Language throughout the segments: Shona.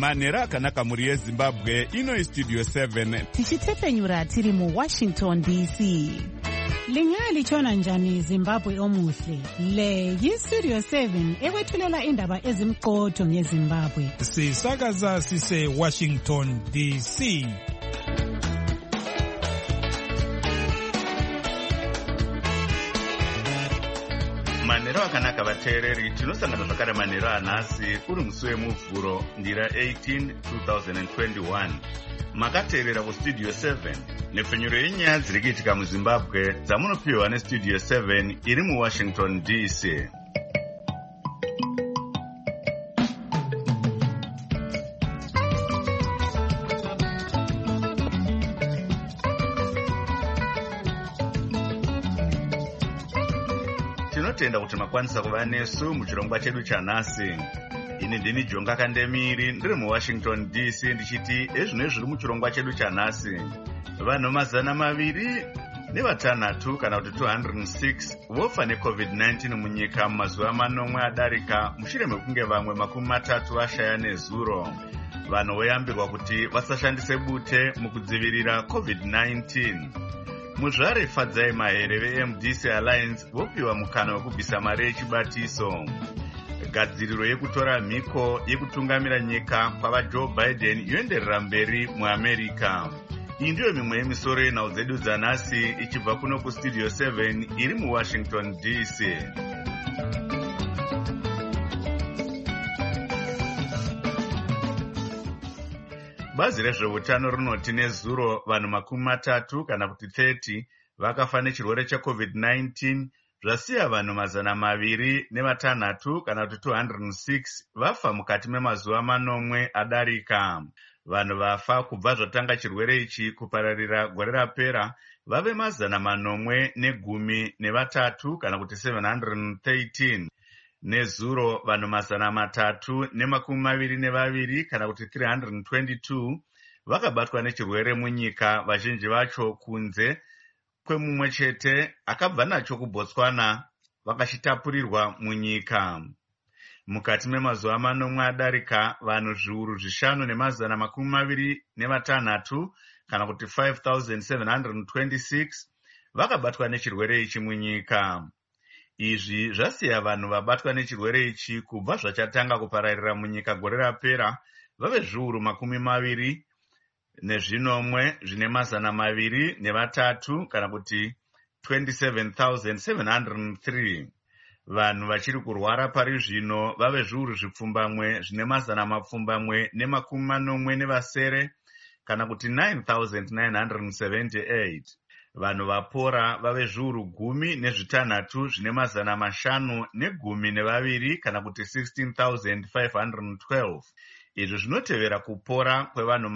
Manhero akanaka muri yeZimbabwe, ino Studio 7. Tichitepfenyura tiri muWashington DC. Lingali chona njani Zimbabwe omuhle. Le yiStudio 7 ewethulela indaba ezimqotho ngeZimbabwe. Sisakaza sise Washington DC. Manhero akanaka vateereri, tinosangana zvakare manhero anhasi uri musi wemuvhuro ndira 18 2021. Makateerera kuStudio 7 nepfenyuro yenyaya dziri kuitika muZimbabwe dzamunopiwa neStudio 7 iri muWashington DC. Tinotenda kuti makwanisa kuva nesu muchirongwa chedu chanhasi. Ini ndini Jonga Kandemiri ndiri muWashington DC ndichiti ezvino zviri muchirongwa chedu chanhasi. Vanhu 206 kana kuti 206 vofa neCovid-19 munyika mumazuva manomwe adarika mushure mekunge vamwe 30 vashaya nezuro. Vanhu voyambirwa kuti vasashandise bute mukudzivirira COVID-19. Muzvare Fadzai Mahere veMDC Alliance vopiwa mukana wekubvisa mari yechibatiso. Gadziriro yekutora mhiko yekutungamira nyika kwava Joe Biden yoenderera mberi muAmerica. Iyi ndiyo mimwe yemisoro yenhau dzedu dzanhasi ichibva kuno kuStudio 7 iri muWashington DC. Bazi rezveutano rinoti nezuro vanhu 30 kana kuti 30 vakafa nechirwere cheCovid-19, zvasiya vanhu 206 kana kuti 206 vafa mukati memazuva manomwe adarika. Vanhu vafa kubva zvatanga chirwere ichi kupararira gore rapera vave 813 kana kuti 713. Nezuro vanhu 322 kana kuti 322 vakabatwa nechirwere munyika, vazhinji vacho kunze kwemumwe chete akabva nacho kuBotswana vakachitapurirwa munyika. Mukati memazuva manomwe adarika vanhu zviuru 5,226 kana kuti 5,726 vakabatwa nechirwere ichi munyika. Izvi zvasiya vanhu vabatwa nechirwere ichi kubva zvachatanga kupararira munyika gore rapera vave zviuru 20 nezvinomwe zvine 203 kana kuti 27,703. Vanhu vachiri kurwara pari zvino vave zviuru 7,480 kana kuti 9,978. Vanhu vapora vave zviuru 16 zvine 512 kana kuti 16,512. Izvi zvinotevera kupora kwevanhu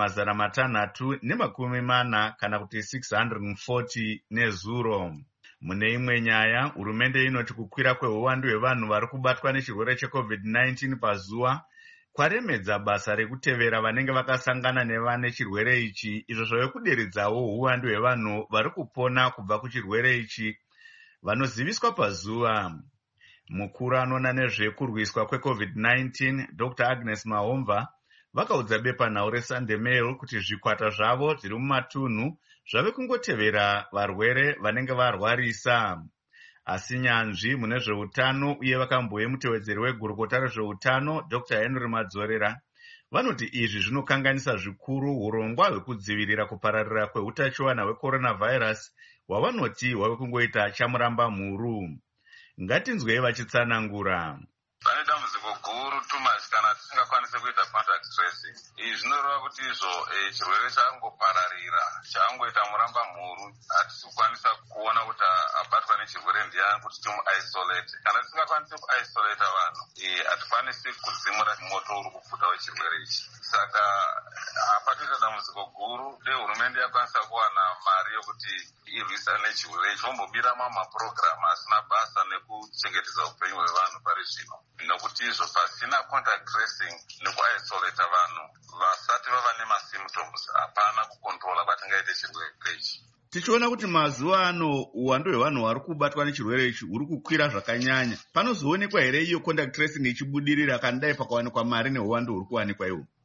640 kana kuti 640 nezuro. Mune imwe nyaya, hurumende inoti kukwira kweuwandu hwevanhu vari kubatwa nechirwere cheCovid-19 pazuva kwaremedza basa rekutevera vanenge vakasangana nevane chirwere ichi, izvo zvave kuderedzawo uwandu hwevanhu vari kupona kubva kuchirwere ichi vanoziviswa pazuva. Mukuru anoona nezvekurwiswa kweCovid-19 Dr. Agnes Mahomva vakaudza bepanhau reSunday Mail kuti zvikwata zvavo zviri mumatunhu zvave kungotevera varwere vanenge varwarisa. Asi nyanzvi mune zveutano uye vakambouye mutevedzeri wegurukota rezveutano Dr. Henry Madzorera vanoti izvi zvinokanganisa zvikuru urongwa hwekudzivirira kupararira kweutachiona hwecoronavirus hwavanoti hwave kungoita chamuramba mhuru. Ngatinzwei vachitsanangura. Pane dambudziko guru kana tisingakwanise kuita contact tracing. Izvi zvinoreva kuti izvo chirwere changopararira changoita muramba mhuru, hatisi kukwanisa kuona kuti abatwa nechirwere ndiani kuti timu-isolate. Kana tisingakwanise ku-isolate vanhu, hatikwanisi kudzimura moto uri kupfuta wechirwere ichi. Saka hapatoita dambudziko guru, hurumende yakwanisa kuwana mari yokuti irwisane nechirwere ichi. Vombobira mapurogiramu asina basa nekuchengetedza upenyu hwevanhu pari zvino. Nokuti izvo pasina contact tracing neku-isolate vanhu vasati vava nemasymptoms, hapana kukontrola kwatingaite chirwere ichi. Tichiona kuti mazuva ano uwandu hwevanhu vari kubatwa nechirwere ichi huri kukwira zvakanyanya. Panozoonekwa here iyo contact tracing ichibudirira kanadai pakawanikwa mari neuwandu huri kuwanikwa iwo?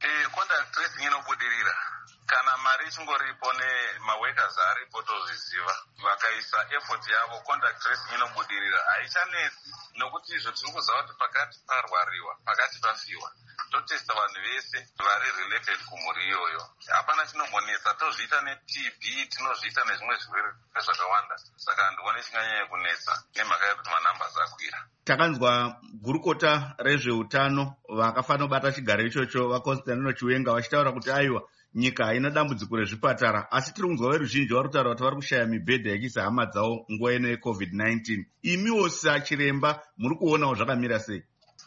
Contact tracing inobudirira kana mari ichingoripo nemaworkers aripo tozviziva vakaisa effort yavo. Contact tracing inobudirira haichanetsi nokuti izvo tiri kuziva kuti pakati parwariwa pakati pafiwa totesta vanhu vese vari related kumhuri iyoyo. Hapana chinombonetsa. Tozviita neTB, tinozviita nezvimwe zvirwere zvakawanda. Saka handione chinganyanya kunetsa nemhaka yekuti manambers akwira. Takanzwa gurukota rezveutano vakafanira kubata chigaro ichocho vaConstantino Chiwenga vachitaura kuti aiwa nyika haina dambudziko rezvipatara, asi tiri kunzwa veruzhinji vari kutaura kuti vari kushaya mibhedha yekuisa hama dzavo nguva ino yeCovid-19. Imiwo sachiremba muri kuonawo zvakamira sei?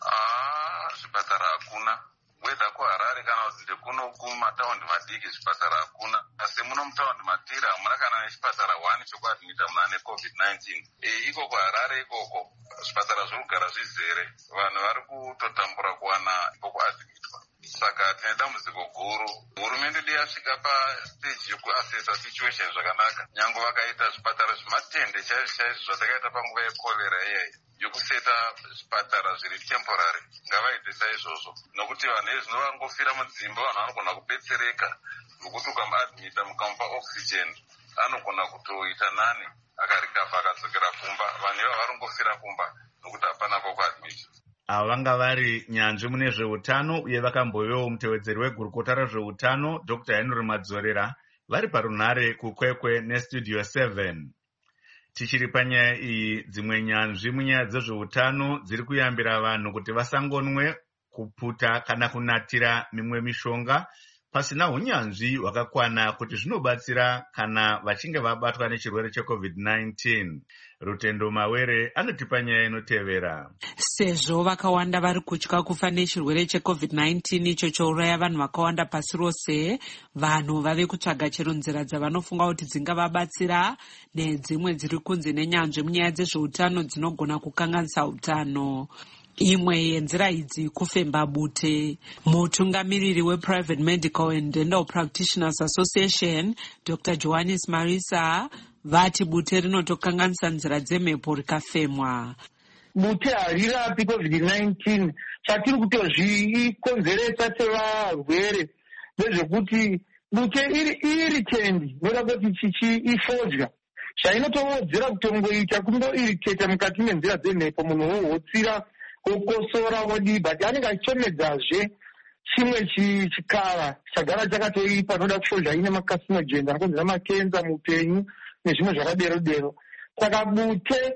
Zvipatara hakuna. Whether kuHarare kana kuti ndekuno kumataundi madiki zvipatara hakuna. Asi muno mutaundi matira hamuna kana nechipatara 1 chokuadmita muna neCovid-19. Iko kuHarare ikoko zvipatara zviri kugara zvizere. Vanhu vari kutotambura kuwana pokuadmitwa. Saka tine dambudziko guru. Hurumende dei yasvika pastage yekuassessa situation zvakanaka. Nyange vakaita zvipatara zvematende chaizvo zvatakaita panguva yekorera iyayi yokuseta zvipatara zviri temporary. Ngavaite saizvozvo nokuti vanhu vezvino vangofira mudzimba, vanhu vanogona kubetsereka nokuti ukamuadmita mukamupa oxygen anogona kutoita nani akarikafa akadzokera kumba. Vanhu ivo varongofira kumba nokuti hapana pokuadmita. Ava vanga vari nyanzvi mune zveutano uye vakambovewo mutevedzeri wegurukota rezveutano Dr. Henry Madzorera vari parunhare kukwekwe neStudio 7. Tichiri panyaya iyi, dzimwe nyanzvi munyaya dzezveutano dziri kuyambira vanhu kuti vasangonwe kuputa kana kunatira mimwe mishonga pasina unyanzvi hwakakwana kuti zvinobatsira kana vachinge vabatwa nechirwere cheCovid-19. Rutendo Mawere anotipa nyaya inotevera. Sezvo vakawanda vari kutya kufa nechirwere cheCovid-19 icho chouraya vanhu vakawanda pasi rose, vanhu vave kutsvaga chero nzira dzavanofunga kuti dzingavabatsira nedzimwe dziri kunze nenyanzvi munyaya dzezveutano dzinogona kukanganisa utano. Imwe yenzira idzi kufemba bute. Mutungamiriri wePrivate Medical and Dental Practitioners Association, Dr. Johannes Marisa, vati bute rinotokanganisa nzira dzemhepo rikafemwa. Bute harirapi COVID-19. Chatiri kutozvikonzeresa sevarwere ndezvekuti bute irritated noda kuti ifodya. Chainotowedzera kutongoita kungoirritata mukati menzira dzemhepo, munhu wohotsira okosora wodi, but anenge achitomedzazve chimwe chikara chagara chakatoipa noda kufodya ine macarcinogens anokonzera makenza mupenyu nezvimwe zvakadero. Saka bute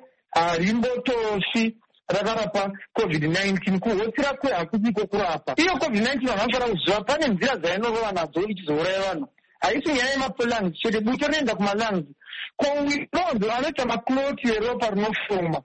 harimbotofi rakarapa COVID-19. Kuhotsira kwe hakusiko kurapa. Iyo COVID-19 vanhu vanofanira kuziva pane nzira dzainorova nadzo ichizouraya vanhu. Haisi nyaya yemapulungs chete, bute rinoenda kumalungs. Kowironzo anoita makloti eropa rinofoma.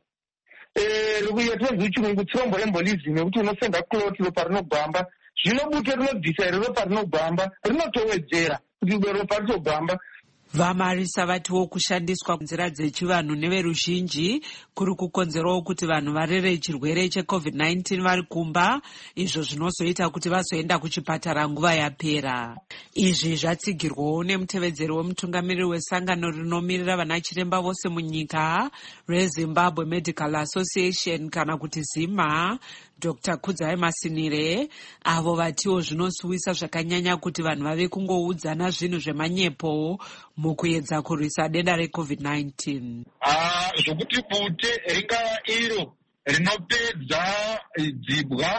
Yatinonzi chirungu thromboembolism, yekuti unosenda kloti ropa rinogwamba. Zvino bute rinobvisa ropa rinogwamba, rinotowedzera kuti ropa ritogwamba. Vamarisa vatiwo kushandiswa nzira dzechivanhu neveruzhinji kuri kukonzerawo kuti vanhu varere chirwere cheCovid-19 vari kumba, izvo zvinozoita kuti vazoenda kuchipatara nguva yapera. Izvi zvatsigirwawo nemutevedzeri wemutungamiriri wesangano rinomirira vana chiremba vose munyika reZimbabwe Medical Association kana kuti ZIMA, Dr. Kudzai Masinire, avo vatiwo zvinosiwisa zvakanyanya kuti vanhu vave kungoudzana zvinhu zvemanyepo mukuedza kurwisa denda reCovid-19. Zvokuti bute ringava iro rinopedza dzibwa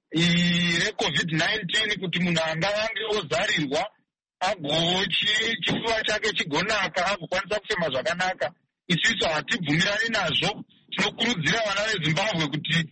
reCovid-19 kuti munhu angavange ozarirwa chifuva chake chigonaka agokwanisa kufema zvakanaka. Isusu hatibvumirani nazvo. Tinokurudzira vana veZimbabwe kuti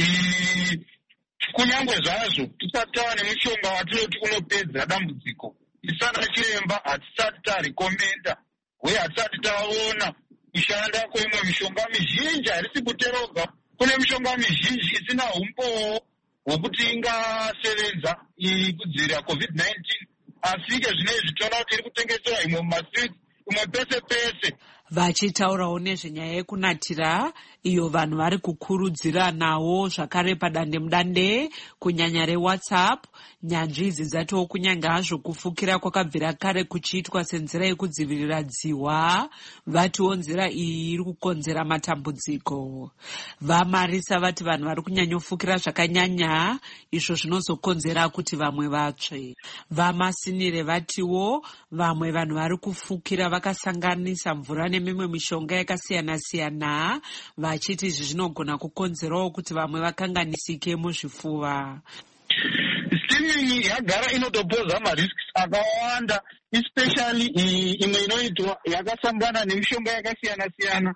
kunyangwe zvazvo tisati tava nemushonga watinoti unopedza dambudziko, tisana chiremba hatisati tarekomenda uye hatisati taona kushanda kweimwe mishonga mizhinji, harisi kuteroga. Kune mishonga mizhinji isina umbowo hwokuti ingasevenza kudzivirira COVID-19, asi ke zvinezvi tinoona kuti iri kutengesewa imwe mumastreets, imwe pese pese. Vachitaurawo nezvenyaya yekunatira iyo vanhu vari kukurudziranawo zvakare padandemutande kunyanya reWhatsApp. Nyanzvi idzi dzatiwo kunyange hazvo kufukira kwakabvira kare kuchiitwa senzira yekudzivirira dzihwa, vatiwo nzira iyi iri kukonzera matambudziko. Vamarisa vati vanhu vari kunyanyofukira zvakanyanya, izvo zvinozokonzera kuti vamwe vatsve. Vamasinire vatiwo vamwe vanhu vari kufukira vakasanganisa mvura nemimwe mishonga yakasiyana-siyana, vachiti izvi zvinogona kukonzerawo kuti vamwe vakanganisike muzvipfuva. Steaming yagara inotopoza marisks akawanda, especially imwe inoitwa yakasangana nemishonga yakasiyana-siyana.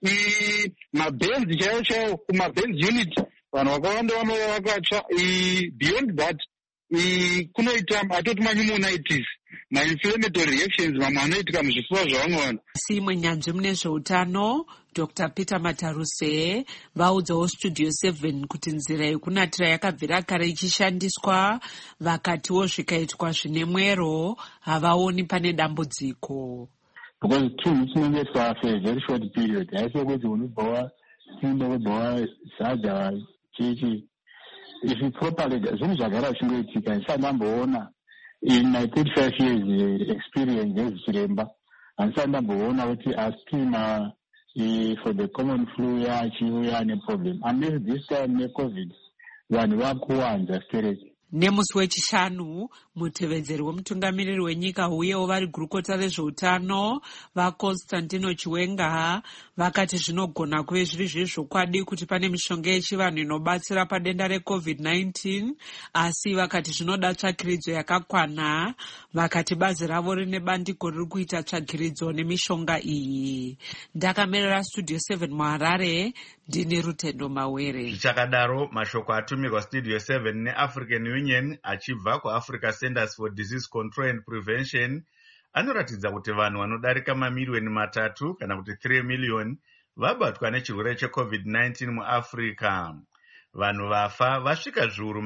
Mabenzi chaiwo kumabenzi unit vanhu vakawanda vanova vakatsva. Beyond that kunoita atoti mapneumonitis, ma-inflammatory reactions mamwe anoitika muzvipfuva zvavamwe vanhu. Asi imwe nyanzvi mune zveutano Dr. Peter Mataruse vaudzawo Studio 7 kuti nzira yekunatira yakabvira kare ichishandiswa, vakatiwo zvikaitwa zvine mwero havaoni pane dambudziko. Because two chinenge for a very short period. Haisi kuti unobva simba wobva sadza chichi. If you properly zvinhu zvagara zvichingoitika ndisandamboona in my 35 years experience ezvichiremba handisandamboona kuti astima for the common flu yachiuya neproblem unless this time neCovid vanhu vakuwanza stereki. Nemusi wechishanu, mutevedzeri wemutungamiriri wenyika uyewo vari gurukota rezveutano vaConstantino Chiwenga vakati zvinogona kuve zviri zvezvokwadi kuti pane mishonga yechivanhu inobatsira padenda reCovid-19, asi vakati zvinoda tsvakiridzo yakakwana. Vakati bazi ravo rine bandiko riri kuita tsvakiridzo nemishonga iyi. Ndakamirira Studio 7 muHarare, ndini Rutendo Mawere. Zvichakadaro, mashoko atumirwa Studio 7 neAfrican Union achibva kuAfrica Centers for Disease Control and Prevention anoratidza kuti vanhu vanodarika mamiliyoni 3 kana kuti 3 miliyoni vabatwa nechirwere cheCovid-19 muAfrica. Vanhu vafa vasvika zviuru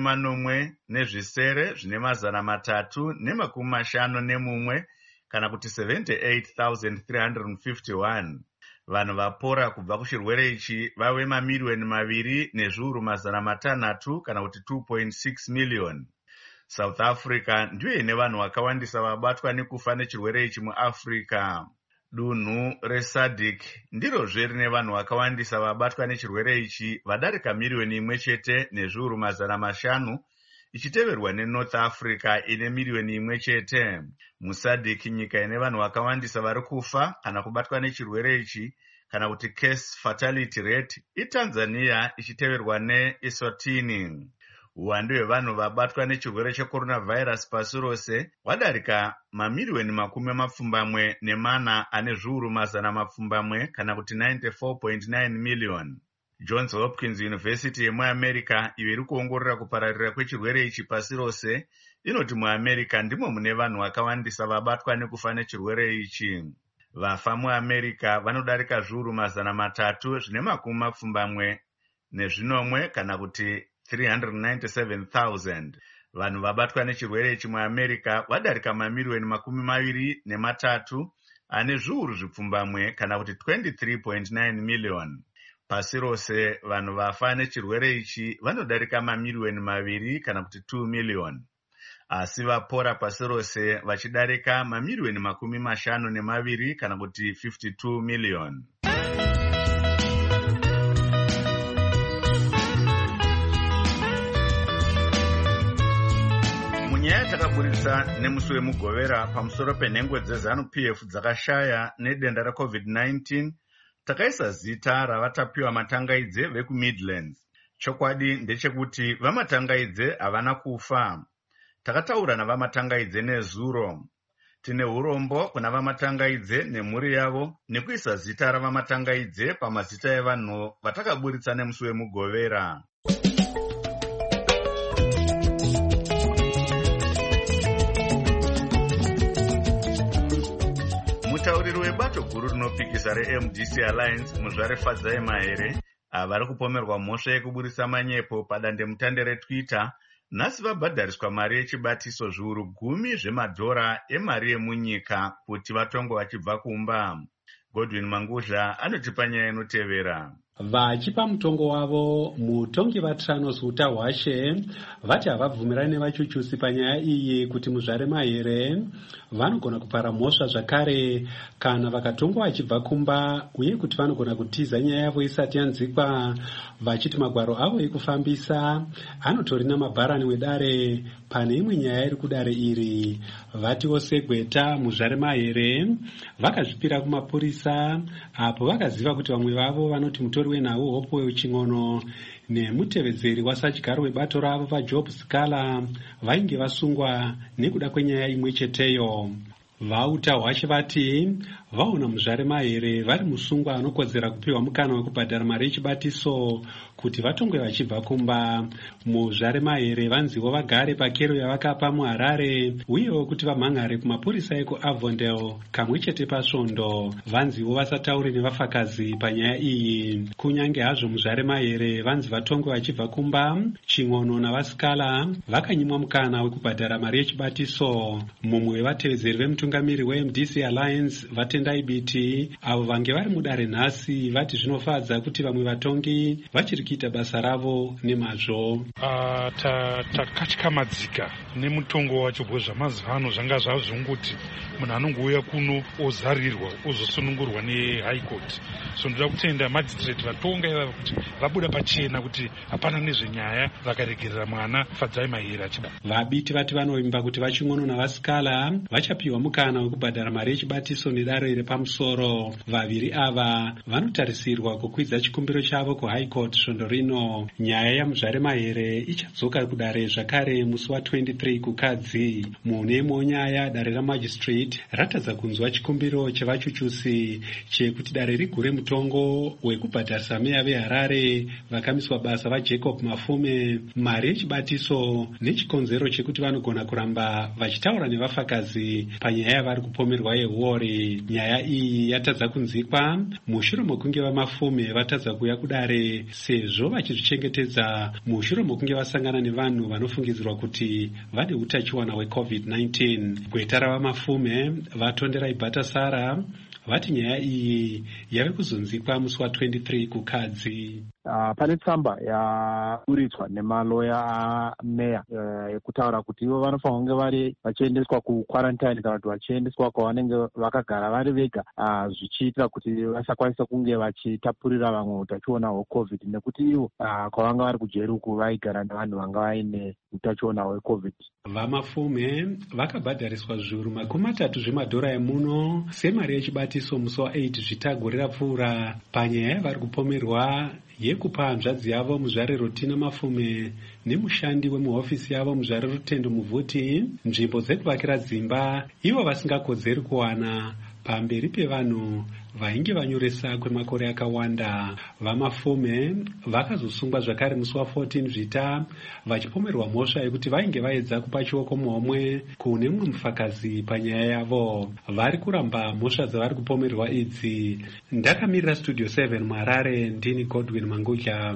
40 zvine 351 kana kuti 78,351. Vanhu vapora kubva kuchirwere ichi vave mamiliyoni 2 nezviuru 600 kana kuti 2.6 miliyoni. South Africa ndiyo ine vanhu vakawandisa vabatwa nekufa nechirwere ichi muAfrica. Dunhu reSADC ndirozve rine vanhu vakawandisa vabatwa nechirwere ichi vadarika miliyoni 1 nezviuru 500, ichiteverwa neNorth Africa ine miliyoni 1. MuSADC nyika ine vanhu vakawandisa vari kufa kana kubatwa nechirwere ichi kana kuti case fatality rate iTanzania ichiteverwa neEswatini. Uwandu hwevanhu vabatwa nechirwere checoronavirus pasi rose hwadarika mamiliyoni 40 ane zviuru 100 kana kuti 94.9 miliyoni. Johns Hopkins University yemuAmerica iyo iri kuongorora kupararira kwechirwere ichi pasi rose inoti muAmerica ndimo mune vanhu vakawandisa vabatwa nekufa nechirwere ichi. Vafa muAmerica vanodarika zviuru 300 zvine 70 kana kuti 397,000. Vanhu vabatwa nechirwere ichi muAmerica vadarika mamiliyoni 23 ane zviuru zvipfumbamwe kana kuti 23.9 miliyoni. Pasi rose vanhu vafa nechirwere ichi vanodarika mamiliyoni 2 kana kuti 2 miliyoni. Asi vapora pasi rose vachidarika mamiliyoni 52 kana kuti 52 miliyoni. Munyaya takaburitsa nemusi wemugovera pamusoro penhengo dzeZANU-PF dzakashaya nedenda reCovid-19, takaisa zita ravatapiwa matangaidze vekuMidlands. Chokwadi ndechekuti vamatangaidze havana kufa. Takataura navamatangaidze nezuro. Tine urombo kuna vamatangaidze nemhuri yavo nekuisa zita ravamatangaidze pamazita evanhu vatakaburitsa nemusi wemugovera. Mutauriri webato guru rinopikisa reMDC Alliance Muzvare Fadzai Mahere vari kupomerwa mhosva yekuburitsa manyepo padandemutande reTwitter nhasi vabhadhariswa mari yechibatiso zviuru 10 zvemadhora emari yemunyika kuti vatongwe vachibva kumba. Godwin Mangudla anotipa nyaya inotevera. Vachipa mutongo wavo, mutongi vaTranos Utahwashe vati havabvumirani nevachuchusi panyaya iyi kuti muzvaremahere vanogona kupara mhosva zvakare kana vakatongwa vachibva kumba, uye kuti vanogona kutiza nyaya yavo isati yanzikwa, vachiti magwaro avo ekufambisa anotorina mabharani wedare pane imwe nyaya iri kudare iri. Vatiwo segweta muzvaremahere vakazvipira kumapurisa apo vakaziva kuti vamwe vavo vanoti mutori wenhau Hope Weuchingono nemutevedzeri wasadyaro webato ravo vaJob Sikala vainge vasungwa nekuda kwenyaya imwe cheteyo. VaUtahwashe vati vaona muzvaremahere vari musungwa anokodzera kupiwa mukana wekubhadhara mari yechibatiso kuti vatongwe vachibva kumba. Muzvaremahere vanziwo vagare pakero yavakapa muHarare, uyewo kuti vamhan'are kumapurisa ekuAvondale kamwe chete pasvondo. Vanziwo vasataure nevafakazi panyaya iyi. Kunyange hazvo muzvaremahere vanzi vatongwe vachibva kumba, Chingono navaSikala vakanyimwa mukana wekubhadhara mari yechibatiso. Mumwe wevatevedzeri vemutungamiri weMDC Alliance Vatendai Biti avo vange vari mudare nhasi vati zvinofadza kuti vamwe vatongi vachiri kuita basa ravo nemazvo. Takatyamadzika nemutongo wacho zvamazuva ano zvanga zvazvonguti munhu anongouya kuno ozarirwa ozosunungurwa neHigh Court. So ndoda kutenda magistrate vatonga ivava kuti vabuda pachena kuti hapana nezvenyaya, vakaregerera mwana Fadzai Mahere achida. Vabiti vati vanovimba kuti vaChingono navaSikala vachapiwa mukana wekubhadhara mari yechibatiso nedare repamusoro. Vaviri ava vanotarisirwa kukwidza chikumbiro chavo kuHigh Court svondo rino. Nyaya yamuzvaremahere ichadzoka kudare zvakare musi wa23 kukadzi. Mune nyaya dare ramagistrate ratadza kunzwa chikumbiro chevachuchusi chekuti dare rigure mutongo wekubhadharisa meya veHarare vakamiswa basa vaJacob Mafume mari yechibatiso nechikonzero chekuti vanogona kuramba vachitaura nevafakazi panyaya yavari kupomerwa yehuori. Nyaya iyi yatadza kunzikwa mushure mokunge vaMafume vatadza kuuya kudare sezvo vachizvichengetedza mushure mokunge vasangana nevanhu vanofungidzirwa kuti vane utachiwana hweCovid-19. Gweta ravaMafume vatondera Ibatasara vati nyaya iyi yave kuzonzikwa musi wa23 kukadzi. Pane tsamba yaduritswa nemaloya ameya yekutaura kuti ivo vanofanira kunge vari vachiendeswa kukwarantine kana kuti vachiendeswa kwavanenge vakagara vari vega, zvichiitira kuti vasakwanisa kunge vachitapurira vamwe utachiona hweCovid, nekuti ivo kwavanga vari kujeri uku vaigara nevanhu vanga vaine utachiona hweCovid. VaMafume vakabhadhariswa zviuru $30 zvemadhora emuno semari yechibatiso musi wa8 zvitago rirapfuura panyaya yavari kupomerwa yekupa hanzvadzi yavo muzvare Rotina Mafume nemushandi wemuhofisi yavo muzvare Rutendo Muvhuti nzvimbo dzekuvakira dzimba ivo vasingakodzeri kuwana pamberi pevanhu vainge vanyoresa kwemakore akawanda. VaMafume vakazosungwa zvakare musi wa14 Zvita vachipomerwa mhosva yekuti vainge vaedza kupa chioko muhomwe kune mumwe mufakazi panyaya yavo. Vari kuramba mhosva dzavari kupomerwa idzi. Ndakamirira Studio 7 muHarare, ndini Godwin Mangudla.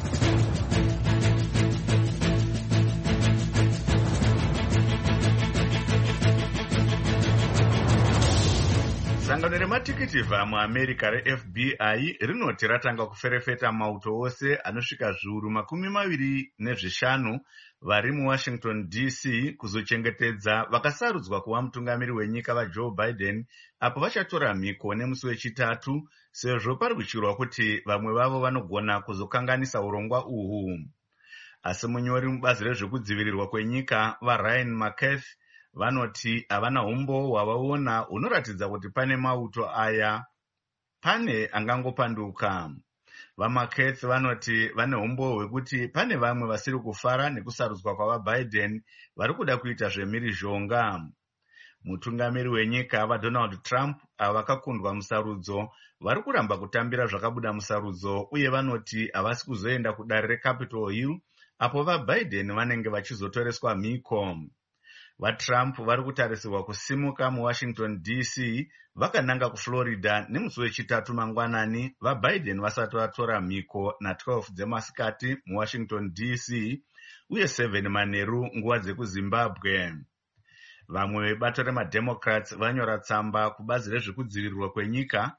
Sangano rematikiti muAmerica reFBI rinoti ratanga kuferefeta mauto ose anosvika zviuru 25 vari muWashington DC kuzochengetedza vakasarudzwa kuva mutungamiri wenyika vaJoe Biden apo vachatora mhiko nemusi wechitatu, sezvo pari kuchirwa kuti vamwe vavo vanogona kuzokanganisa urongwa uhwu. Asi munyori mubazi rezvekudzivirirwa kwenyika vaRyan McCarthy vanoti havana umbo hwavaona hunoratidza kuti pane mauto aya pane angangopanduka. VaMcCarthy vanoti vane umbo hwekuti pane vamwe vasiri kufara nekusarudzwa kwavaBiden vari kuda kuita zvemhirizhonga. Mutungamiri wenyika vaDonald Trump ava vakakundwa musarudzo vari kuramba kutambira zvakabuda musarudzo, uye vanoti havasi kuzoenda kudare reCapitol Hill apo vaBiden vanenge vachizotoreswa mhiko. VaTrump vari kutarisirwa kusimuka muWashington DC vakananga kuFlorida nemusi wechitatu mangwanani vaBiden vasati vatora mhiko na12 dzemasikati muWashington DC uye 7 manheru nguva dzekuZimbabwe. Vamwe vebato remademocrats vanyora tsamba kubazi rezvekudzivirirwa kwenyika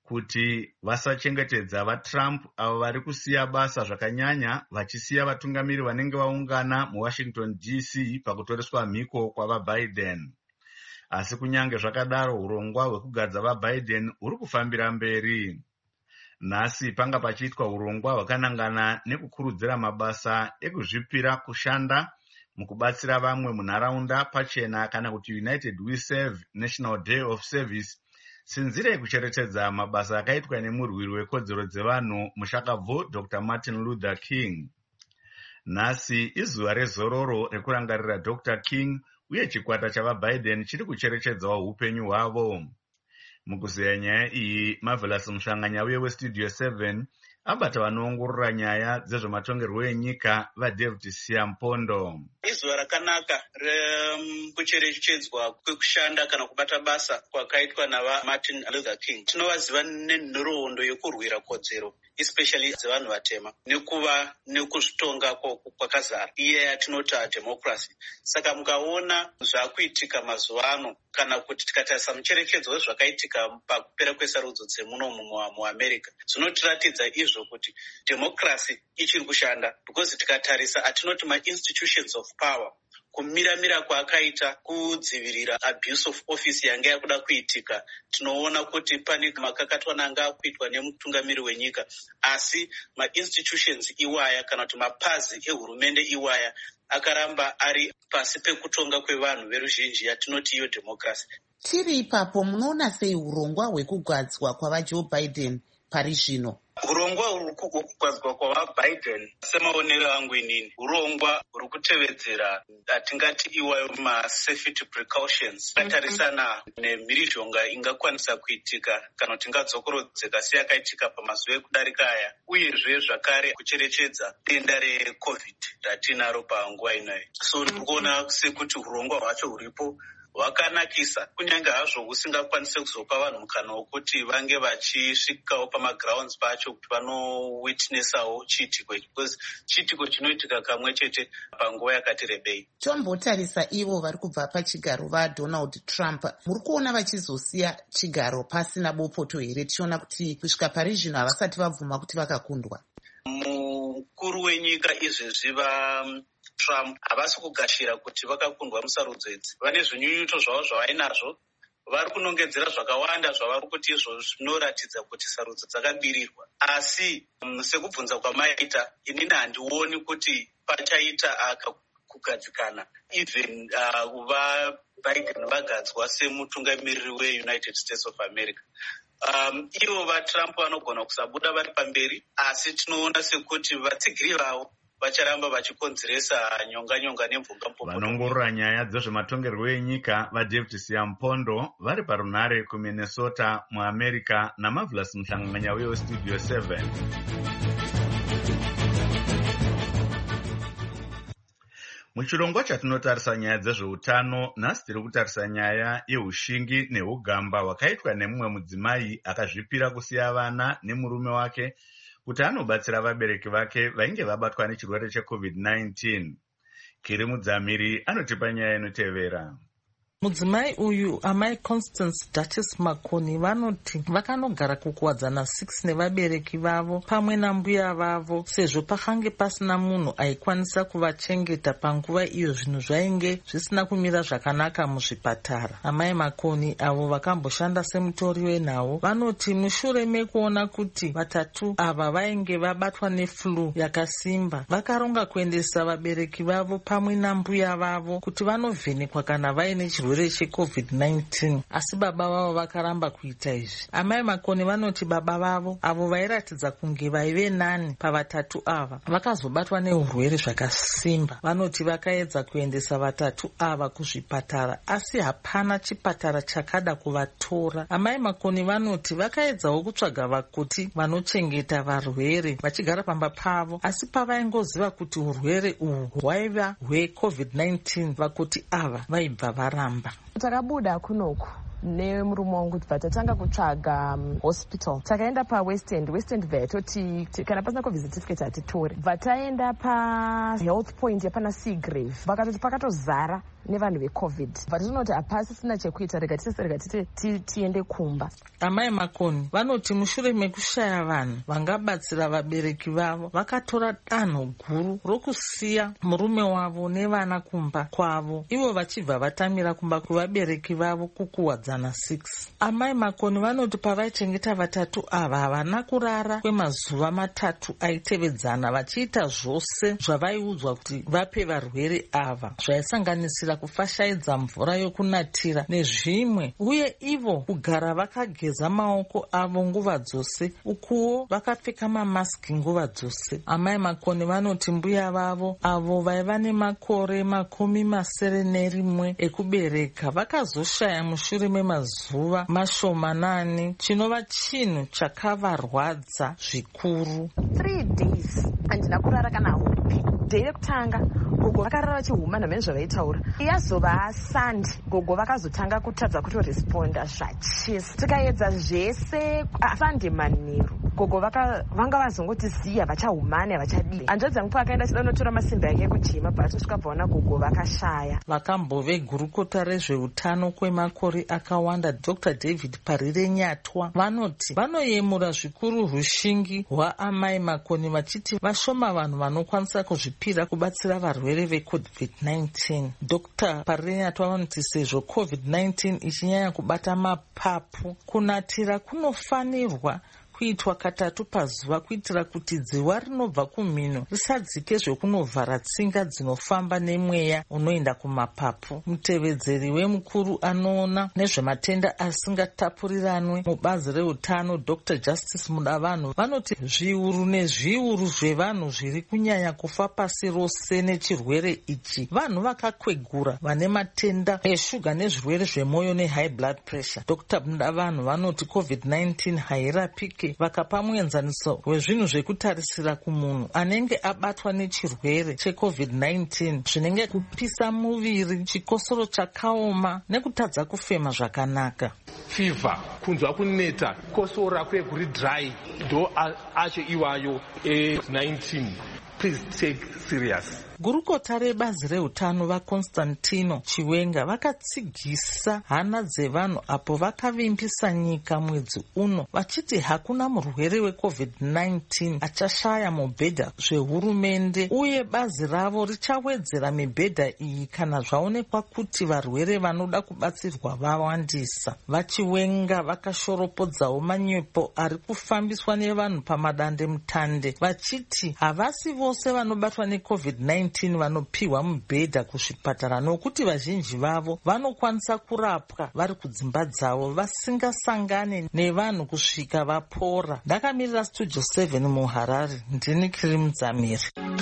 kuti vasachengetedza vaTrump avo vari kusiya basa zvakanyanya vachisiya vatungamiri vanenge vaungana muWashington DC pakutoreswa mhiko kwavaBiden. Asi kunyange zvakadaro urongwa hwekugadza vaBiden huri kufambira mberi. Nhasi panga pachiitwa urongwa hwakanangana nekukurudzira mabasa ekuzvipira kushanda mukubatsira vamwe munharaunda pachena kana kuti United We Serve National Day of Service, sinzira yekucherechedza mabasa akaitwa nemurwiri wekodzero dzevanhu mushakabvu Dr. Martin Luther King. Nhasi izuva rezororo rekurangarira Dr. King uye chikwata chavaBiden chiri kucherechedzawo upenyu hwavo. Mukuzeya nyaya iyi, Marvelous Mushanganya uye weStudio 7 abata vanoongorora nyaya dzezvematongerwo enyika vaDavid Siampondo. Izuva rakanaka rekucherechedzwa kwekushanda kana kubata basa kwakaitwa navaMartin Luther King. Tinovaziva nenhoroondo yekurwira kodzero, especially dzevanhu vatema, nekuva nekuzvitonga kwakazara, iye yatinoti democracy. Saka mukaona zvakuitika mazuva ano, kana kuti tikatarisa mucherechedzo wezvakaitika pakupera kwesarudzo dzemunomu muAmerica, zvinotiratidza izvo kuti democracy ichiri kushanda, because tikatarisa atinoti ma-institutions of power, kumiramira kwaakaita kudzivirira abuse of office yanga yakuda kuitika, tinoona kuti pane makakatwana anga akuitwa nemutungamiri wenyika, asi ma-institutions iwaya kana kuti mapazi ehurumende iwaya akaramba ari pasi pekutonga kwevanhu veruzhinji yatinoti iyo democracy. Tiri ipapo munoona sei urongwa hwekugadzwa kwavaJoe Biden pari zvino? Urongwa hwekugadzwa kwavaBiden, semaonero angu inini, urongwa huri kutevedzera atingati iwayo ma-safety precautions akatarisana nemhirizhonga ingakwanisa kuitika kana kuti ingadzokorodzeka seyakaitika pamazuva ekudarika aya, uyezve zvakare kucherechedza denda reCovid ratinaro panguva inayo. So ndiri kuona sekuti urongwa hwacho huripo hwakanakisa, kunyange hazvo husingakwanise kuzopa vanhu mukana wokuti vange vachisvikawo pamagrounds pacho kuti vanowitnessawo chiitiko, because chiitiko chinoitika kamwe chete panguva yakati rebei. Tombotarisa ivo vari kubva pachigaro vaDonald Trump, muri kuona vachizosiya chigaro pasina bopoto here, tichiona kuti kusvika pari zvino havasati vabvuma kuti vakakundwa? Mukuru wenyika izvezvi Trump havasi kugashira kuti vakakundwa musarudzo idzi. Vane zvinyunyuto zvavo zvavainazvo, vari kunongedzera zvakawanda zvavari kuti izvo zvinoratidza kuti sarudzo dzakabirirwa. Asi sekubvunza kwamaita, inini handioni kuti pachaita kugadzikana even vaBiden vagadzwa semutungamiriri weUnited States of America. Ivo vaTrump vanogona kusabuda vari pamberi, asi tinoona sekuti vatsigiri vavo vacharamba vachikonzeresa nyonga nemvunga-mupopota. Vanongorora nyaya dzezvematongerwo enyika vaDavid Siampondo vari parunhare kuMinnesota muAmerica naMarvelous Mushanganya weStudio 7. Muchirongwa chatinotarisa nyaya dzezveutano, nhasi tiri kutarisa nyaya yeushingi neugamba hwakaitwa nemumwe mudzimai akazvipira kusiya vana nemurume wake kuti anobatsira vabereki vake vainge vabatwa nechirwere cheCovid-19. Kiri Mudzamiri anotipa nyaya inotevera. Mudzimai uyu amai Constance Duchess Makoni vanoti vakanogara kukuwadzana 6 nevabereki vavo pamwe nambuya vavo sezvo pakange pasina munhu aikwanisa kuvachengeta panguva iyo zvinhu zvainge zvisina kumira zvakanaka muzvipatara. Amai Makoni avo vakamboshanda semutori wenhau vanoti mushure mekuona kuti vatatu ava vainge vabatwa neflu yakasimba, vakaronga kuendesa vabereki vavo pamwe nambuya vavo kuti vanovhenekwa kana vaine chirwere cheCovid-19, asi baba vavo vakaramba kuita izvi. Amai Makoni vanoti baba vavo avo vairatidza kunge vaive nani pavatatu ava vakazobatwa neurwere zvakasimba. Vanoti vakaedza kuendesa vatatu ava kuzvipatara asi hapana chipatara chakada kuvatora. Amai Makoni vanoti vakaedzawo kutsvaga vakoti vanochengeta varwere vachigara pamba pavo, asi pavaingoziva kuti urwere uhwu hwaiva hweCovid-19 vakoti ava vaibva varamba. Takabuda kunoku nemurume wangu kuti tatanga kutsvaga hospital. Takaenda paWest End Vet toti kana pasina COVID certificate hatitore. Taenda paHealth Point yapana Seagrave vakatoti pakatozara nevanhu vecovid vatinoona kuti hapasisina chekuita, rega titi tiende kumba. Amai Makoni vanoti mushure mekushaya vanhu vangabatsira vabereki vavo vakatora danho guru rokusiya murume wavo nevana kumba kwavo, ivo vachibva vatamira kumba kuvabereki vavo kukuwadzana 6. Amai Makoni vanoti pavaichengeta vatatu ava havana kurara kwemazuva 3 aitevedzana vachiita zvose zvavaiudzwa kuti vape varwere ava, zvaisanganisira kufashaidza mvura yokunatira nezvimwe, uye ivo kugara vakageza maoko avo nguva dzose, ukuwo vakapfeka mamaski nguva dzose. Amai Makoni vanoti mbuya vavo avo vaiva nemakore 71 ekubereka vakazoshaya mushure memazuva mashomanani, chinova chinhu chakavarwadza zvikuru. 3 days handina kurara kana hupi. Dhei rekutanga gogo vakarara vachihuma namene zvavaitaura. Yazova Sandi gogo vakazotanga kutadza kutoresponda zvachisa. Tikaedza zvese Sande manheru gogo vanga vazongoti ziya vachahumani havachadii. Hanzvadzi dzangu pakaenda chida unotora masimbi ake ekujima paatosvika paona gogo vakashaya. Vakambove gurukota rezveutano kwemakore akawanda Dr. David Parire Nyatwa vanoti vanoyemura zvikuru rushingi hwaamai Makoni vachiti vashoma vanhu vanokwanisa kuzvipira kubatsira varwere veCovid-19. Dr. Parire Nyatwa vanoti sezvo COVID-19 ichinyanya kubata mapapu, kunatira kunofanirwa kuitwa katatu pazuva kuitira kuti dziwa rinobva kumhino risadzike zvekunovhara tsinga dzinofamba nemweya unoenda kumapapu. Mutevedzeri wemukuru anoona nezvematenda asingatapuriranwe mubazi reutano Dr. Justice Mudavanhu vanoti zviuru nezviuru zvevanhu zviri kunyanya kufa pasi rose nechirwere ichi vanhu vakakwegura vane matenda eshuga nezvirwere zvemwoyo nehigh blood pressure. Dr. Mudavanhu vanoti COVID-19 hairapike vakapa muenzaniso wezvinhu zvekutarisira kumunhu anenge abatwa nechirwere cheCovid-19 zvinenge kupisa muviri, chikosoro chakaoma nekutadza kufema zvakanaka. Fever, kunzwa kuneta, kosora kweguri dry, ndo acho iwayo 19. Please take serious. Gurukota rebazi reutano vaConstantino Chiwenga vakatsigisa hana dzevanhu apo vakavimbisa nyika mwedzi uno vachiti hakuna murwere weCovid-19 achashaya mubhedha zvehurumende, uye bazi ravo richawedzera mibhedha iyi kana zvaonekwa kuti varwere vanoda kubatsirwa vawandisa. VaChiwenga vakashoropodzawo manyepo ari kufambiswa nevanhu pamadande mutande vachiti havasi vose vanobatwa neCovid-19 vanopiwa mubhedha kuzvipatara nokuti vazhinji vavo vanokwanisa kurapwa vari kudzimba dzavo vasingasangane nevanhu kusvika vapora. Ndakamirira Studio 7 muHarare, ndini Kiri Dzamiri.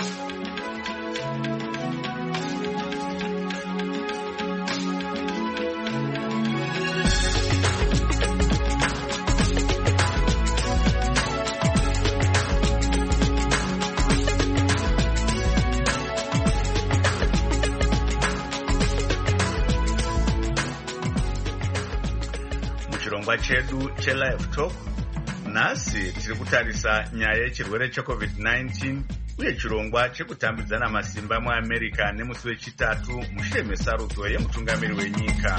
Chirongwa chedu cheLive Talk nhasi tiri kutarisa nyaya yechirwere cheCovid-19 uye chirongwa chekutambidzana masimba muAmerica nemusi wechitatu mushure mesarudzo yemutungamiri wenyika.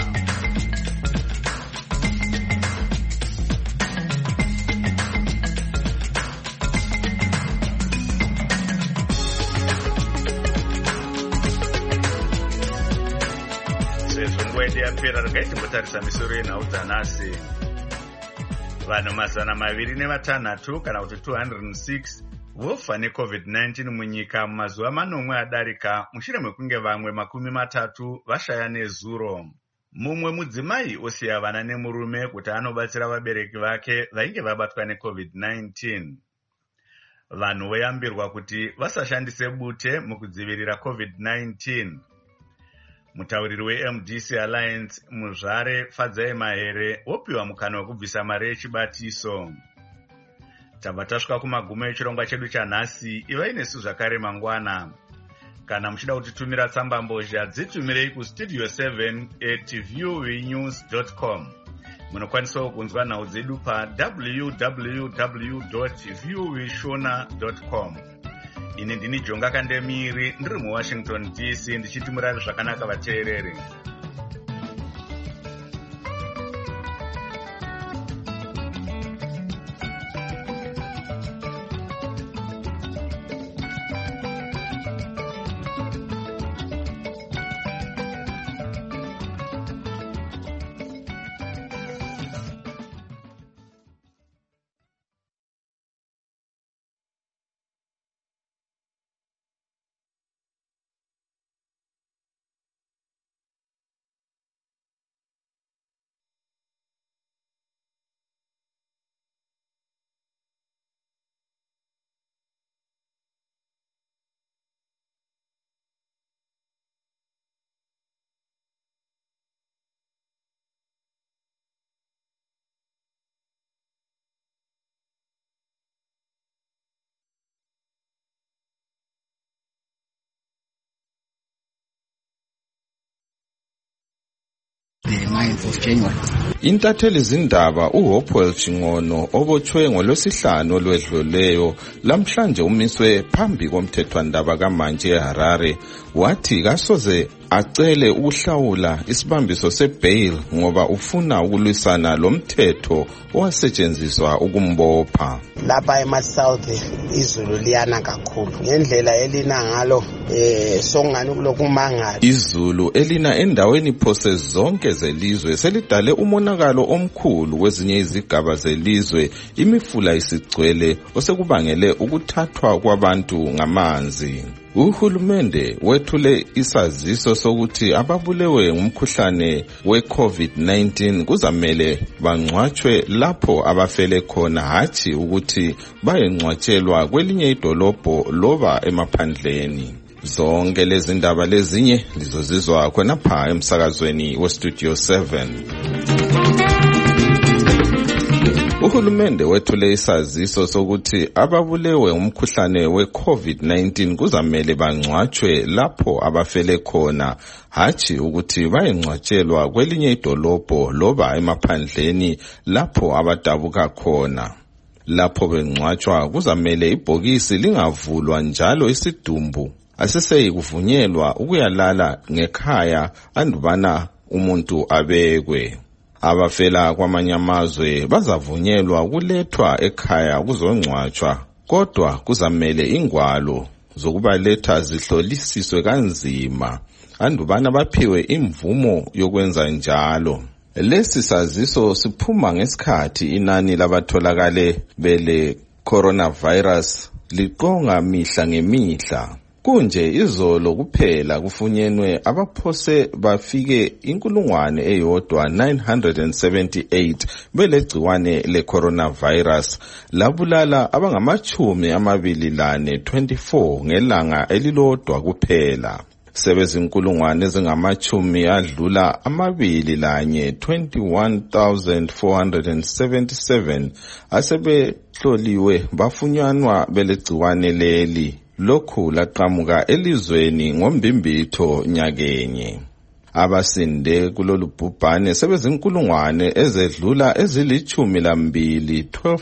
Ngwede yapera rikaitimbotarisa misoro yenhau dzanhasi. Vanhu 206 kana kuti 206 vofa neCovid-19 munyika mumazuva 4 adarika mushure mekunge vamwe 30 vashaya nezuro. Mumwe mudzimai osiya vana nemurume kuti anobatsira vabereki vake vainge vabatwa neCovid-19. Vanhu voyambirwa kuti vasashandise bute mukudzivirira COVID-19. Mutauriri weMDC Alliance Muzvare Fadzai Mahere opiwa mukana wekubvisa mari yechibatiso. Tabva tasvika kumagumo echirongwa chedu chanhasi. Ivai nesu zvakare mangwana. Kana muchida kutitumira tsamba mbozha dzitumirei kustudio 7@viewnews.com. Munokwanisawo kunzwa nhau dzedu pa www.viewshona.com. ini ndini Jonga Kandemiri ndiri muWashington DC ndichiti murare zvakanaka vateereri. The 9th of January. Intatheli zindaba uHopewell Chingono obotshwe ngolwesihlanu olwedluleyo lamhlanje umiswe phambi komthethwandaba kaMantshi eHarare wathi kasoze acele ukuhlawula isibambiso sebail ngoba ufuna ukulwisana lomthetho owasetshenziswa ukumbopha. Lapha eMasouth izulu liyana kakhulu ngendlela elina ngalo songani kulokumangala. Izulu elina endaweni phose zonke zelizwe selidale umonakalo omkhulu kwezinye izigaba zelizwe, imifula isigcwele osekubangele ukuthathwa kwabantu ngamanzi. Uhulumende wethule isaziso sokuthi ababulewe ngumkhuhlane we-COVID-19 kuzamele bangcwatshwe lapho abafele khona, hathi ukuthi bayengcwatshelwa kwelinye idolobho loba emaphandleni. Zonke lezi ndaba lezinye lizozizwa khonapha emsakazweni weStudio 7. Uhulumende wethule isaziso sokuthi ababulewe umkhuhlane we-COVID-19 kuzamele bangcwatshwe lapho abafele khona, hathi ukuthi bayengcwatshelwa kwelinye idolobho loba emaphandleni lapho abadabuka khona. Lapho bengcwatshwa kuzamele ibhokisi lingavulwa njalo isidumbu aseseyikuvunyelwa ukuyalala ngekhaya andubana umuntu abekwe. Abafela kwamanye amazwe bazavunyelwa ukulethwa ekhaya kuzongcwatshwa, kodwa kuzamele ingwalo zokubaletha zihlolisiswe kanzima andubana baphiwe imvumo yokwenza njalo. Lesi saziso siphuma ngesikhathi inani labatholakale bele coronavirus liqonga mihla ngemihla. Kunje izolo kuphela kufunyenwe abaphose bafike 1,978 belegciwane le-coronavirus labulala abangama-24 ngelanga elilodwa kuphela. Sebezinkulungwane ezingamachumi adlula 21,477 asebehloliwe bafunyanwa belegciwane leli. Lokhu laqhamuka elizweni ngombimbitho nyakenye. Abasinde kulolu bhubhane sebezinkulungwane ezedlula ezili-12,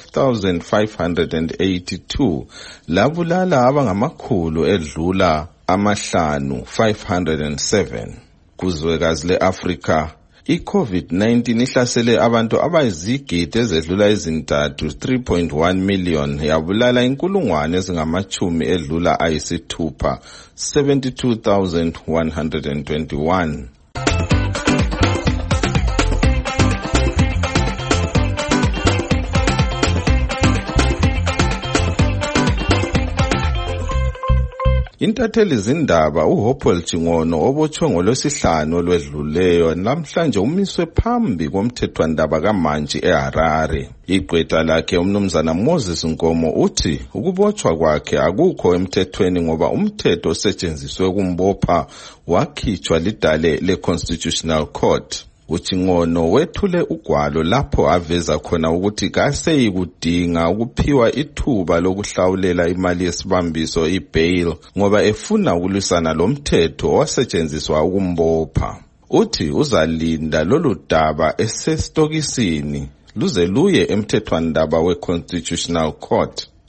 12,582 labulala abangamakhulu edlula 507. Kuzwekazi le-Afrika i-COVID-19 ihlasele abantu abayizigidi ezedlula ezintathu 3.1 million yabulala inkulungwane ezingamachumi edlula ayisithupha 72,121. Intatheli zindaba uHopewell Chingono obotshwe ngolwesihlanu olwedluleyo namhlanje umiswe phambi komthethwandaba kaMantshi eHarare. Igqwetha lakhe umnumzana Moses Nkomo uthi ukubotshwa kwakhe akukho emthethweni ngoba umthetho osetshenziswe kumbopha wakhitshwa lidale le-Constitutional Court. Uchingono wethule ugwalo lapho aveza khona ukuthi kaseyikudinga ukuphiwa ithuba lokuhlawulela imali yesibambiso ibail ngoba efuna ukulwisana lomthetho owasetshenziswa ukumbopha. Uthi uzalinda lolu daba esestokisini luze luye emthethwandaba we-Constitutional Court.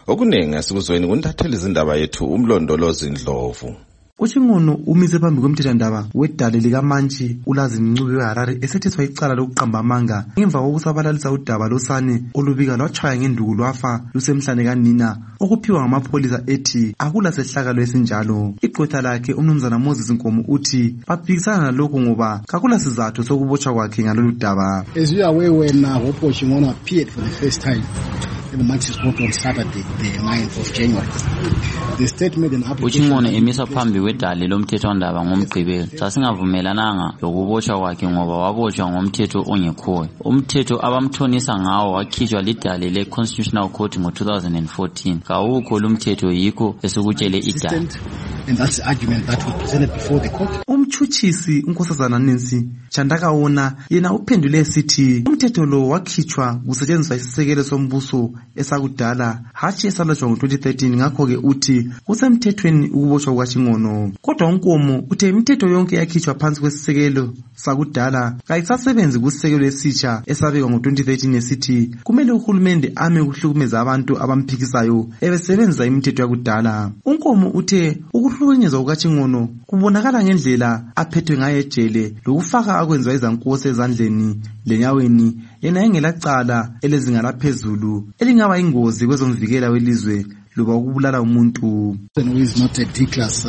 Okuningi asikuzweni kuntatheli izindaba yethu umlondolozi Ndlovu. UChingono umise phambi komthethwandaba wedale likaMantshi uLazini Ncube weHarare esethethwa icala lokuqamba amanga ngemva kokusabalalisa udaba losane olubika lwatshaya ngenduku lwafa lusemhlane kanina okuphiwa ngamapholisa ethi akula sehlakalo esinjalo. Igqwetha lakhe umnumzana Moses Nkomo uthi baphikisana nalokho ngoba kakula sizathu sokubotshwa kwakhe ngalolu daba. As you are aware, when Hopo Chingono appeared for the first time in the Manchester Court on Saturday, the 9th of January, the state made an application. UChingono emisa phambi wedale lomthethwandaba ngomgqibelo. Sasingavumelananga lokubotshwa kwakhe ngoba wabotshwa ngomthetho ongekhoyo. Umthetho abamthonisa ngawo wakhishwa lidale le-Constitutional Court ngo-2014. Kawukho lumthetho yikho esukutshele idale. And that's the argument that was presented before the court. Umtshutshisi uNkosazana Nancy Chandakaona yena uphendule esithi umthetho lo wakhitshwa kusetshenziswa isisekelo sombuso esakudala hatshi esalotshwa ngo-2013. Ngakho-ke uthi kusemthethweni ukubotshwa kukaChingono. Kodwa uNkomo uthe imithetho yonke yakhitshwa phansi kwesisekelo sakudala kayisasebenzi kusisekelo esitsha esabekwa ngo-2013 esithi kumele uhulumende ame ukuhlukumeza abantu abamphikisayo ebesebenzisa imithetho yakudala. uNkomo uthe ukuhlukunyezwa kukaChingono kubonakala ngendlela aphethwe ngayo ejele lokufaka akwenziwa izankosi ezandleni lenyaweni yena engelacala elezinga laphezulu elingaba ingozi kwezomvikela welizwe loba ukubulala umuntu. Who is not a D-class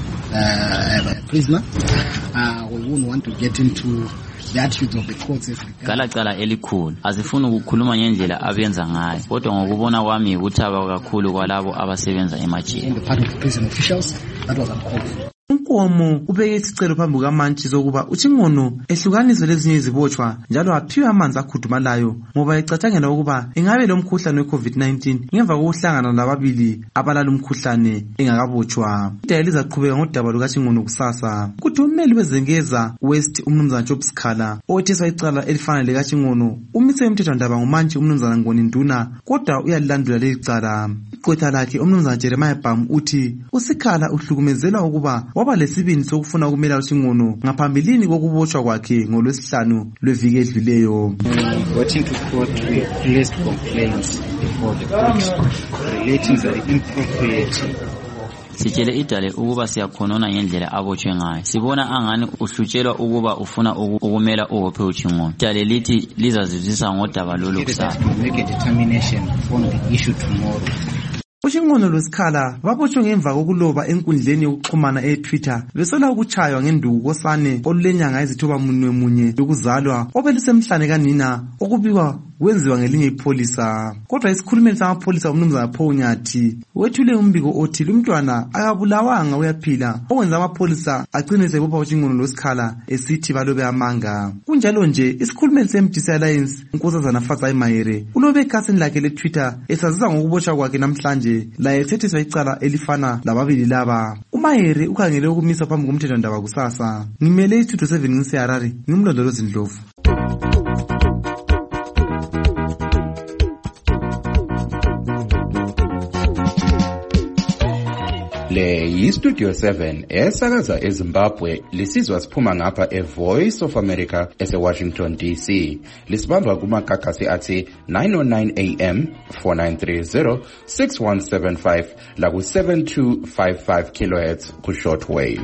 prisoner. We wouldn't want to get into the attitudes of the courts. Galacala elikhulu azifuna ukukhuluma ngendlela abenza ngayo kodwa ngokubona kwami ukuthaba kakhulu kwalabo abasebenza emajele. On the part of the prison officials, that was uncalled for. uNkomo ubeke isicelo phambi kukaMantshi sokuba uChingono ehlukaniswe lezinye izibotshwa njalo aphiwe amanzi akhudumalayo ngoba ecatshangela ukuba ingabe lo mkhuhlane we-COVID-19 ngemva kokuhlangana lababili abalala umkhuhlane engakabotshwa. Idala lizaqhubeka ngodaba lukaChingono kusasa. Kuthi ummeli wezengeza West umnumzana Job Sikhala owetheswa icala elifana lekaChingono umise umthethwandaba nguMantshi umnumzana Ngoni Nduna kodwa uyalilandula leli cala. Igqwetha lakhe umnumzana Jeremiah Bam uthi uSikhala uhlukumezela ukuba waba lesibindi sokufuna ukumela uChingono ngaphambilini kokubotshwa kwakhe ngoLwesihlanu lweviki edluleyo. Got into court with placed complaints before the court relating to the inappropriate. Sitshele idale ukuba siyakhonona ngendlela abotshwe ngayo. Sibona angani uhlutshelwa ukuba ufuna ukumela uHope uChingono. Idale lithi lizazizwisa ngodaba lolu kusasa. Make a determination on the issue tomorrow. uChingono loSikhala babotshwe ngemva kokuloba enkundleni yokuxhumana eTwitter besola ukutshaywa ngenduku kosane olulenyanga ezithoba munye lokuzalwa obelusemhlane kanina okubikwa wenziwa ngelinye ipholisa. Kodwa isikhulumeli samapholisa umnumzana Phonyathi wethule umbiko othi lumntwana akabulawanga uyaphila okwenza amapholisa agcine sebopha uChingono loSikhala esithi balobe amanga. Kunjalo nje isikhulumeli seMDC Alliance uNkosazana Fatsai Mayere ulobe ekhasini lakhe leTwitter esazisa ngokubotshwa kwakhe namhlanje laye ethethiswa icala elifana lababili laba. uMayere ukhangele ukumisa phambi komthethwandaba kusasa. Ngimele iStudio 7 ngiseHarare ngimlondolozi Ndlovu. Le yiStudio 7 esakaza eZimbabwe lisizwa siphuma ngapha eVoice of America eseWashington DC. Lisibamba kumakakasi athi 909 AM 4930 6175 la ku7255 kHz ku shortwave.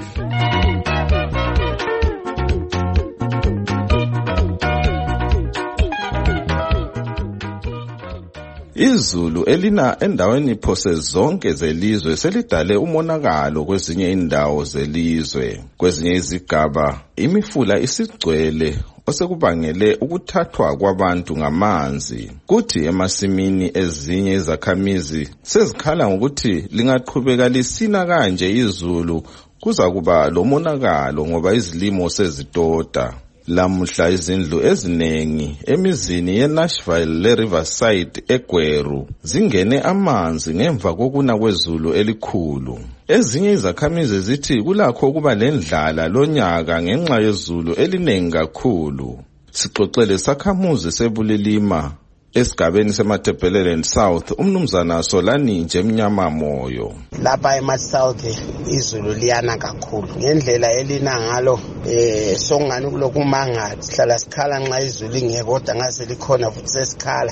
Izulu elina endaweni phose zonke zelizwe selidale umonakalo kwezinye indawo zelizwe. Kwezinye izigaba imifula isigcwele osekubangele ukuthathwa kwabantu ngamanzi. Kuthi emasimini ezinye izakhamizi sezikhala ngokuthi lingaqhubeka lisina kanje izulu kuza kuba lomonakalo ngoba izilimo sezitoda. Lamuhla izindlu ezinengi emizini yeNashville leRiverside eGweru zingene amanzi ngemva kokuna kwezulu elikhulu. Ezinye izakhamizi zithi kulakho kuba lendlala lonyaka ngenxa yezulu elinengi kakhulu. Sixoxele sakhamuzi sebulilima esigabeni seMatabeleland South umnumzana Solani nje Mnyama Moyo. Lapha eMasouth izulu liyana kakhulu ngendlela elina ngalo songani kulokhu manga sihlala sikhala nxa izulu lingekho kodwa ngase likhona futhi sesikhala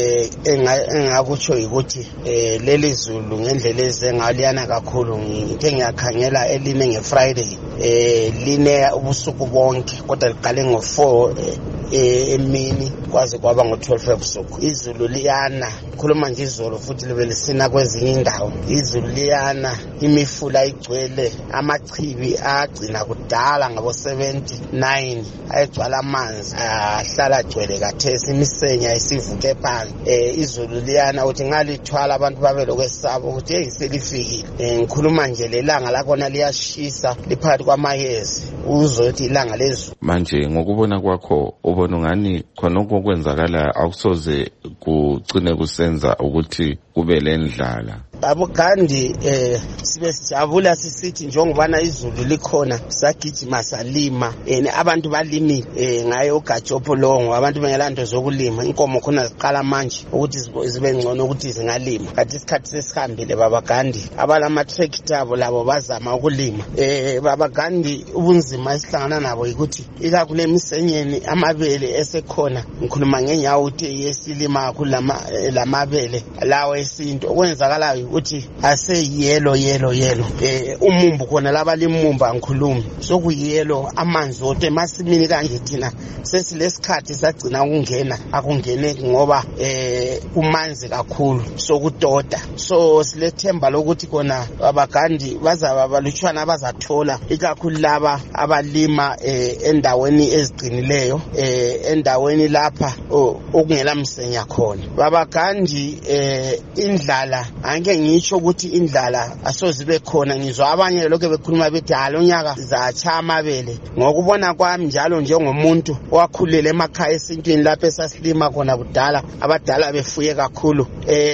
engakutsho ukuthi leli zulu ngendlela ezengaliyana kakhulu ngithe ngiyakhangela eline ngeFriday line ubusuku bonke kodwa liqale ngo4 emini kwaze kwaba ngo12 ebusuku. Izulu liyana khuluma nje izolo futhi libe lisina kwezinye indawo. Izulu liyana imifula igcwele amachibi agcina kudala ngabo 79 ayegcwala amanzi ahlala agcwele kathesi imisenya isivuke phansi. Izulu liyana uthi ngalithwala abantu babe lokwesaba ukuthi hey selifikile. Ngikhuluma nje lelanga lakona liyashisa liphakathi kwamayezi uzothi ilanga lezulu. Manje ngokubona kwakho ubona ngani khona okwenzakala akusoze kucine kusenza ukuthi kube lendlala? Babo Gandhi sibe sijabula sisithi njengobana izulu likhona sagijima salima abantu balimi ngayo uGajopo longo abantu bengelanto zokulima inkomo khona ziqala manje ukuthi zibe ngcono ukuthi zingalima kanti isikhathi sesihambile baba Gandhi abalama tractor abo labo bazama ukulima baba Gandhi ubunzima esihlangana nabo ukuthi ikakule emisenyeni amabele esekhona ngikhuluma ngenyawo uthi yesilima kulamabele lawo esinto okwenzakalayo ukuthi ase yellow umumbu khona laba limumba ngikhuluma sokuyelo amanzi ote masimini kanje thina sesilesikhathi sagcina ukungena akungene ngoba umanzi kakhulu sokudoda so silethemba lokuthi kona abagandi bazaba balutshwana bazathola ikakhulu laba abalima endaweni eziqinileyo endaweni lapha okungela msenya khona babagandi indlala angeke ngisho ukuthi indlala asozibe khona ngizwa abanye lokho bekhuluma bethi halonyaka zacha amabele ngokubona kwami njalo njengomuntu owakhulele emakhaya esintwini lapha esasilima khona kudala abadala befuye kakhulu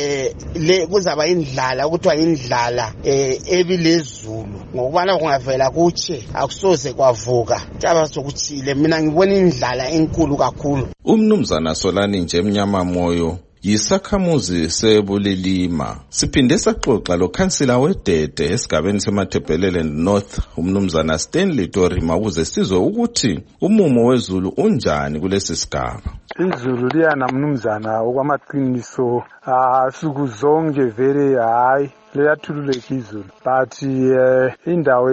le kuzaba indlala ukuthiwa indlala ebilezulu ngokubana kungavela kutshe akusoze kwavuka taba sokuthile mina ngibona indlala enkulu kakhulu. Umnumzana Solani nje Mnyama Moyo yisakhamuzi sebulilima. Siphinde saxoxa lo kansila wedede esigabeni seMatabeleland North umnumzana Stanley Torima ukuze sizwe ukuthi umumo wezulu unjani kulesi sigaba. Izulu liyana mnumzana okwamaqiniso suku zonke vele hayi liyathululeka izulu but indawo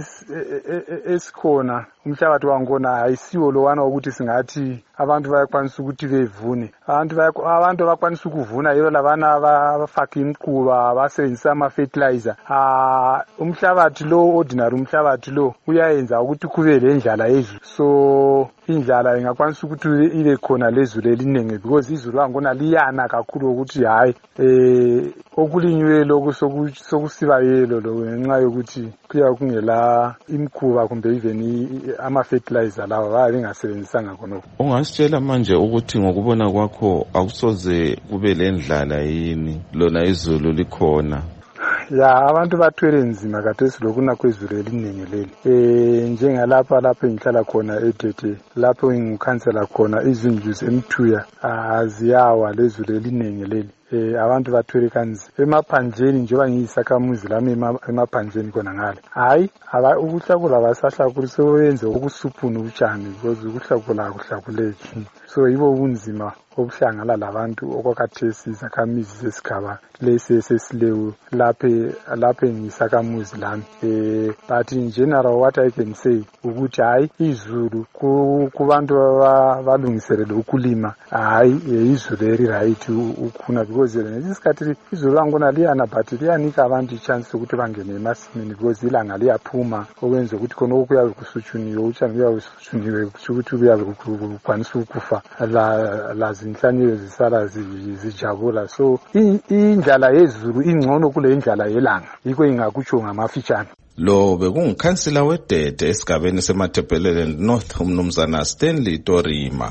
esikhona umhlabathi wangona ayisiwo lo wana ukuthi singathi abantu bayakwanisa ukuthi bevune abantu bakwanisa ukuvuna yilo labana abafaka imquba basebenzisa ama fertilizer umhlabathi lo ordinary umhlabathi lo uyayenza ukuthi kube lendlala yezulu so indlala ingakwanisa ukuthi ibe khona lezulu eliningi because izulu wangona liyana kakhulu ukuthi hayi okulinywe lokho sokusiba yelo lo ngenxa yokuthi kuya kungela imkhuba kumbe even ama fertilizer lawa babengasebenzisanga khona. Ungasitshela manje ukuthi ngokubona kwakho akusoze kube lendlala yini lona izulu likhona? Ya abantu bathwele nzima kathesi lokuna kwezulu eliningi leli njengalapha engihlala khona eDede lapho ngikhansela khona izindlu zemthuya aziyawa lezulu eliningi leli abantu bathwele kanzi emaphandleni njengoba ngiyisakhamuzi lami emaphandleni khona ngale hayi ukuhlakula basahlakula sebenze ukusuphuna utshani because ukuhlakula akuhlakuleki so yibo ubunzima obuhlangana labantu okwakhathesi izakhamizi zesigaba lesi esesilewu lapha ngiyisakhamuzi lami but in general what I can say ukuthi hayi izulu kubantu balungiselele ukulima hayi izulu eri-right ukhuna because isikhathi izulu langona liyana but liyanika abantu ichance ukuthi bangene emasimini because ilanga liyaphuma okwenza ukuthi khona okuyabe kusuthuniwe utshani kuyabe kusuthuniwe kusho ukuthi kuyabe kukwanisa ukufa lazinhlanyelo zisala zijabula so indlala yezulu ingcono kule indlala yelanga yikho ingakutsho ngamafitshane. Lo bekungikhansila wedede esigabeni seMatabeleland North umnumzana Stanley Torima.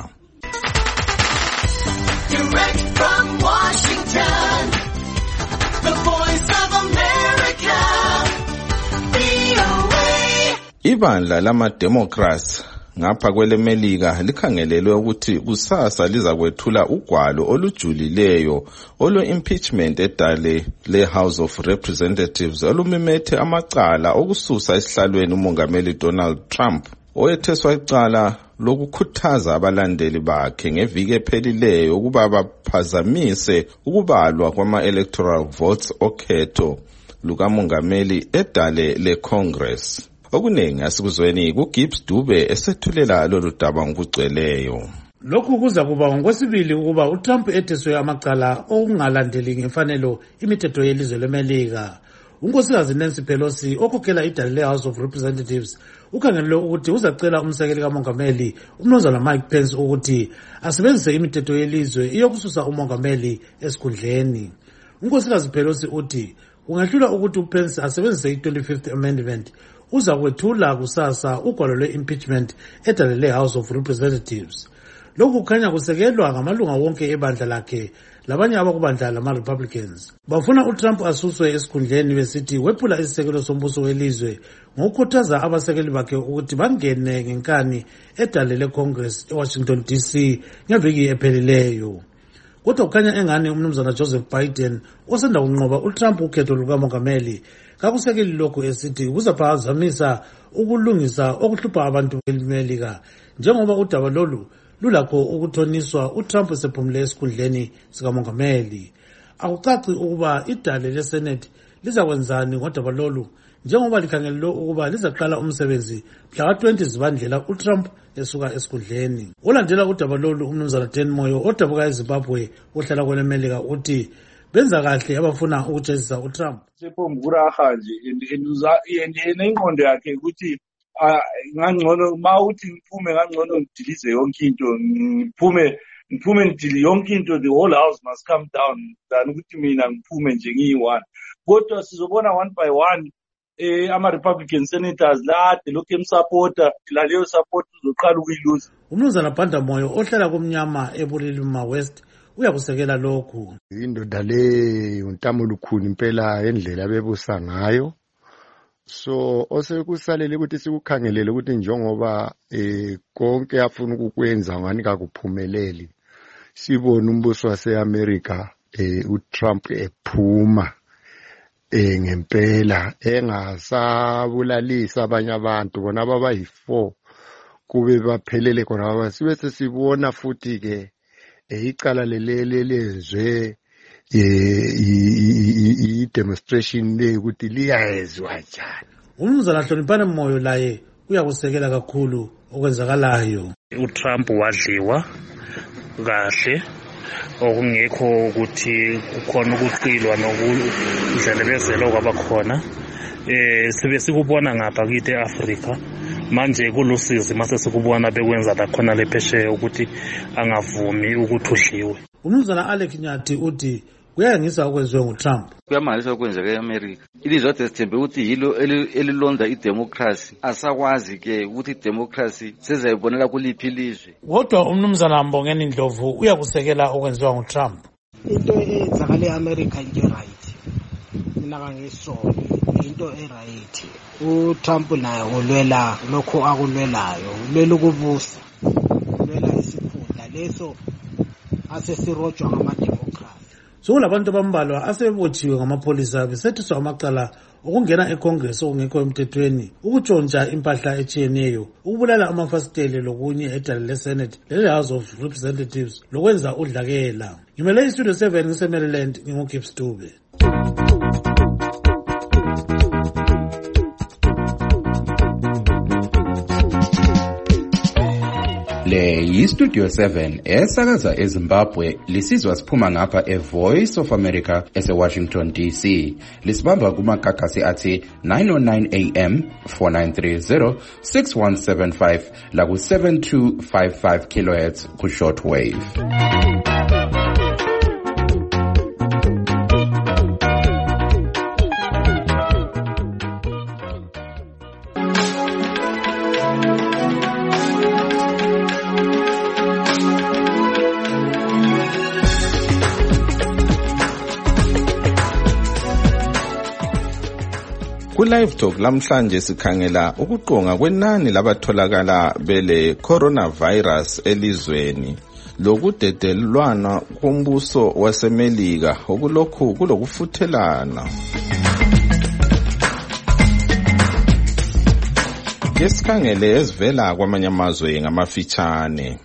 Direct from Washington, the Voice of America, VOA. Ibandla lama-Democrats ngapha kwelemelika likhangelelwe ukuthi kusasa liza kwethula ugwalo olujulileyo olwe-impeachment edale le-House of Representatives olumimethe amacala okususa esihlalweni umongameli Donald Trump oyetheswa icala lokukhuthaza abalandeli bakhe ngeviki ephelileyo ukuba baphazamise ukubalwa kwama-electoral votes okhetho lukamongameli edale le-Congress. Okuningi asikuzweni kuGibbs Dube esethulela lolu daba ngokugcweleyo. Lokhu kuza kuba ngokwesibili ukuba uTrump etheswe amacala okungalandeli ngemfanelo imithetho yelizwe leMelika. Unkosikazi Nancy Pelosi okhokhela idale le-House of Representatives ukhangelelwe ukuthi uzacela umsekeli kamongameli umnumzana Mike Pence ukuthi asebenzise imithetho yelizwe iyokususa umongameli esikhundleni. Unkosikazi Pelosi uthi kungahlula ukuthi uPence asebenzise i-25th Amendment uza kwethula kusasa ugwalo lwe-impeachment edale le-House of Representatives. Lokhu kukhanya kusekelwa ngamalunga wonke ebandla lakhe labanye abakubandla lama-Republicans. Bafuna uTrump asuswe esikhundleni besithi wephula isisekelo sombuso welizwe ngokukhuthaza abasekeli bakhe ukuthi bangene ngenkani edale le-Congress eWashington DC ngeviki ephelileyo. Kodwa kukhanya engani umnumzana Joseph Biden osanda kunqoba uTrump ukhetho lukamongameli kakusekeli lokhu esithi kuzaphazamisa ukulungisa okuhlupha abantu beMelika njengoba udaba lolu lulakho ukuthoniswa uTrump esephumule esikhundleni sikamongameli. Akucaci ukuba idale leSenate lizakwenzani ngodaba lolu njengoba likhangelelwe ukuba lizaqala umsebenzi mhla ka-20 Zibandlela uTrump esuka esikhundleni. Olandela udaba lolu umnumzana Dan Moyo odabuka eZimbabwe ohlala kweleMelika uthi benza kahle abafuna ukujezisa uTrump. Sephomukuraha nje yena ingqondo yakhe ukuthi ngangcono mawuthi ngiphume ngangcono ngidilize yonke into ngiphume ngidili yonke into, the whole house must come down than ukuthi mina ngiphume nje ngiyi-one. Kodwa sizobona one by one ama-Republican senators lade lokhu emsupporta laleyo support uzoqala ukuyiluza. Umnumzana Banda Moyo ohlala kumnyama eBulilima West uyakusekela lokhu. Indoda le untamo lukhulu impela endlela abebusa ngayo. So osekusalele ukuthi sikukhangelele ukuthi njengoba konke afuna ukukwenza ngani kakuphumeleli. Sibona umbuso waseAmerica uTrump ephuma ngempela engasabulalisa abanye abantu bona abayi4 kube baphelele khona sibe sesibona futhi ke icala lelele lenzwe i-demonstration le ukuthi liyezwa njani. Umnumzana Hloniphane Moyo laye uyakusekela kakhulu okwenzakalayo. uTrump wadliwa kahle okungekho ukuthi kukhona ukuqilwa nokudlelebezela kwabakhona. Sibe sikubona ngapha kithi eAfrika manje kulusizi mase sikubona bekwenza la khona lephesheya ukuthi angavumi ukuthi udliwe. Umnumzana Alex Nyathi uthi kuyangisa okwenziwe nguTrump. Kuyamangalisa okwenzeka eAmerica. Ilizwe sithembe ukuthi yilo elilonda idemocracy. Asakwazi ke ukuthi idemocracy sezayibonela kuliphi ilizwe. Kodwa umnumzana Mbongeni Ndlovu uyakusekela okwenziwa nguTrump. Into eyenzakala eAmerica into right. Mina kangisole into right. uTrump naye ulwela lokho akulwelayo, ulwela ukubusa, ulwela isikhundla leso asesirojwa ngamademocracy. Sokulabantu abambalwa asebebotshiwe ngamapholisa besethiswa amacala okungena eCongress okungekho emthethweni, ukutshontsha impahla etshiyeneyo, ukubulala amafasiteli lokunye edale leSenate lele-House of Representatives lokwenza udlakela. Ngimele iStudio 7 ngiseMaryland nginguGibbs Dube. Le yiStudio 7 esakaza eZimbabwe lisizwa siphuma ngapha eVoice of America eseWashington DC. Lisibamba kumakakasi athi 909 AM 4930 6175 la ku 7255 kHz ku shortwave. Ku-Live Talk lamhlanje sikhangela ukuqonga kwenani labatholakala bele coronavirus elizweni lokudedelwana kombuso waseMelika okulokhu kulokufuthelana. Kesikhangele ezivela kwamanye amazwe ngamafitshane.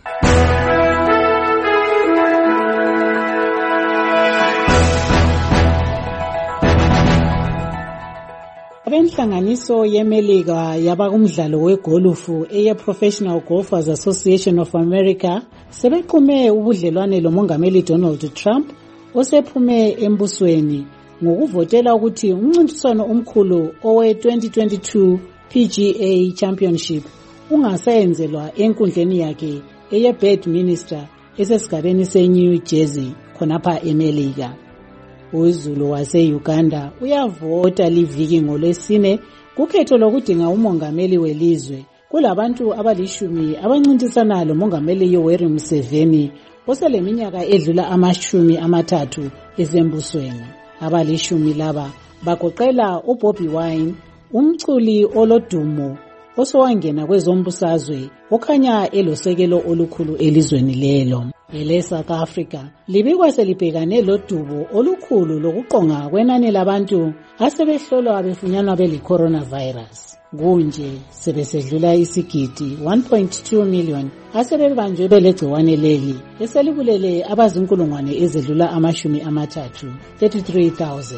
Abenhlanganiso yeMelika yabakumdlalo wegolufu eye-Professional Golfers Association of America sebequme ubudlelwane lomongameli Donald Trump osephume embusweni ngokuvotela ukuthi umncintiswano omkhulu owe-2022 PGA Championship ungasayenzelwa enkundleni yakhe eye-Bedminster esesigabeni seNew Jersey khonapha eMelika. UZulu wase-Uganda uyavota liviki ngolwesine kukhetho lokudinga umongameli welizwe. Kulabantu abalishumi abancintisana lomongameli Yoweri Museveni oseleminyaka edlula 30 esembusweni. Abalishumi laba bagoqela uBobby Wine, umculi olodumo osowangena kwezombusazwe okhanya elosekelo olukhulu elizweni lelo. South Africa libikwa selibhekane lodubo olukhulu lokuqonga kwenani labantu asebehlolwa befunyanwa beli-coronavirus. Kunje sebesedlula isigidi 1.2 million asebebanjwe belegciwane leli eselibulele abazinkulungwane ezedlula 33,000.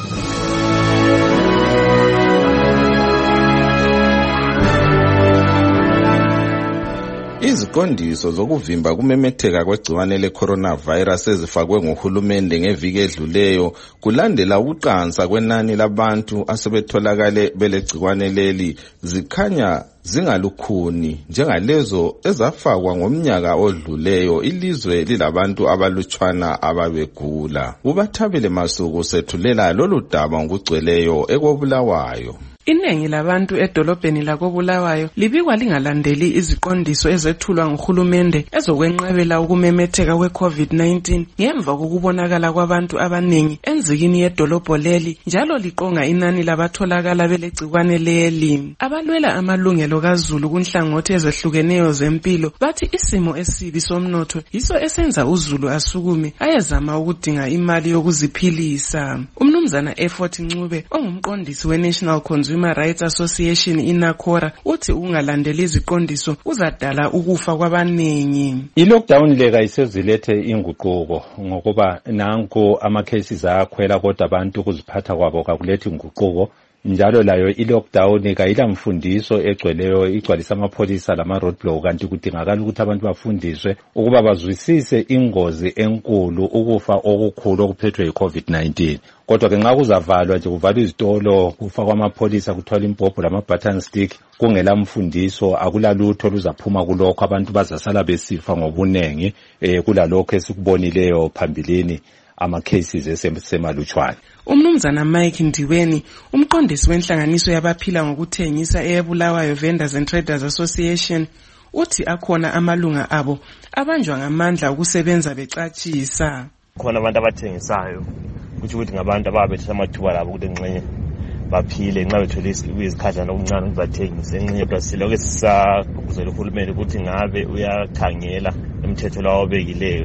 Iziqondiso zokuvimba kumemetheka kwegciwane le-coronavirus ezifakwe nguhulumende ngeviki edluleyo kulandela ukuqansa kwenani labantu asebetholakale belegciwane leli zikhanya zingalukhuni njengalezo ezafakwa ngomnyaka odluleyo ilizwe lilabantu abalutshwana ababegula. Ubathabele Masuku sethulela lolu daba ngokugcweleyo ekobulawayo. Iningi labantu edolobheni lakoBulawayo libikwa lingalandeli iziqondiso ezethulwa nguhulumende ezokwenqabela ukumemetheka kwe-COVID-19 ngemva kokubonakala kwabantu abaningi enzikini yedolobho leli njalo liqonga inani labatholakala belegciwane leli. Abalwela amalungelo kaZulu kunhlangothi ezehlukeneyo zempilo bathi isimo esibi somnotho yiso esenza uZulu asukume ayezama ukudinga imali yokuziphilisa. Umnumzana Effort Ncube ongumqondisi we-National Consumer Rights Association iNACORA uthi ungalandeli iziqondiso uzadala ukufa kwabaningi. I-lockdown leka isezilethe inguquko ngokuba nanko ama-cases ayakhwela kodwa abantu ukuziphatha kwabo kakulethi inguquko. Njalo layo i-lockdown kayila mfundiso egcweleyo igcwalisa amapholisa lama-roadblock kanti kudingakala ukuthi abantu bafundiswe ukuba bazwisise ingozi enkulu ukufa okukhulu okuphethwe yi-COVID-19. Kodwa ke nxa kuzavalwa nje kuvalwa izitolo kufakwa amapholisa kuthwala impompo lama-button stick kungela mfundiso akulalutho oluzaphuma kulokho abantu bazasala besifa ngobunengi kulalokho esikubonileyo phambilini ama-cases esemalutshwane. Umnumzana Mike Ndiweni umqondisi wenhlanganiso yabaphila ngokuthengisa eyeBulawayo Vendors and Traders Association uthi akhona amalunga abo abanjwa ngamandla ukusebenza becatshisa. Khona abantu abathengisayo ukuthi ngabantu ababethatha amathuba labo ukuthi ngxenye baphile nxa bethole izikhadlana okuncane ukuthi bathengise engxenye kwasiloko esisagqugquzela uhulumende ukuthi ngabe uyakhangela imithetho lawo obekileyo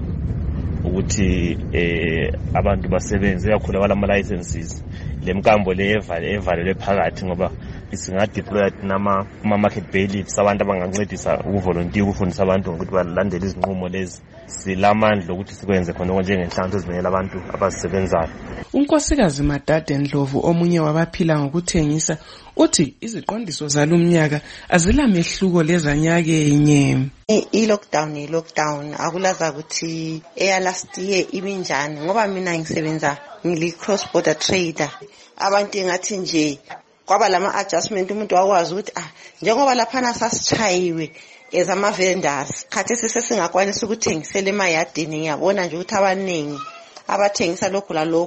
ukuthi abantu basebenze kakhulu abalama-licenses lemkambo le evalelwe phakathi ngoba singadeploya nama-market bailiffs abantu abangancedisa ukuvolontiya ukufundisa abantu ngokuthi balandele izinqumo lezi. Silamandla ukuthi sikwenze khona njengenhlanganiso ezimele abantu abazisebenzayo. uNkosikazi Madade Ndlovu omunye wabaphila ngokuthengisa uthi iziqondiso zalumnyaka azilamehluko lezanyakenye. I-lockdown akulaza ukuthi last year ibinjani ngoba mina ngisebenza ngili-cross border trader. Abantu engathi nje kwaba lama-adjustment umuntu wakwazi ukuthi njengoba laphana sasichayiwe ezama-vendors khathi sesingakwanisa ukuthengisela emayadini ngiyabona nje ukuthi abaningi abathengisa lokhu lalokhu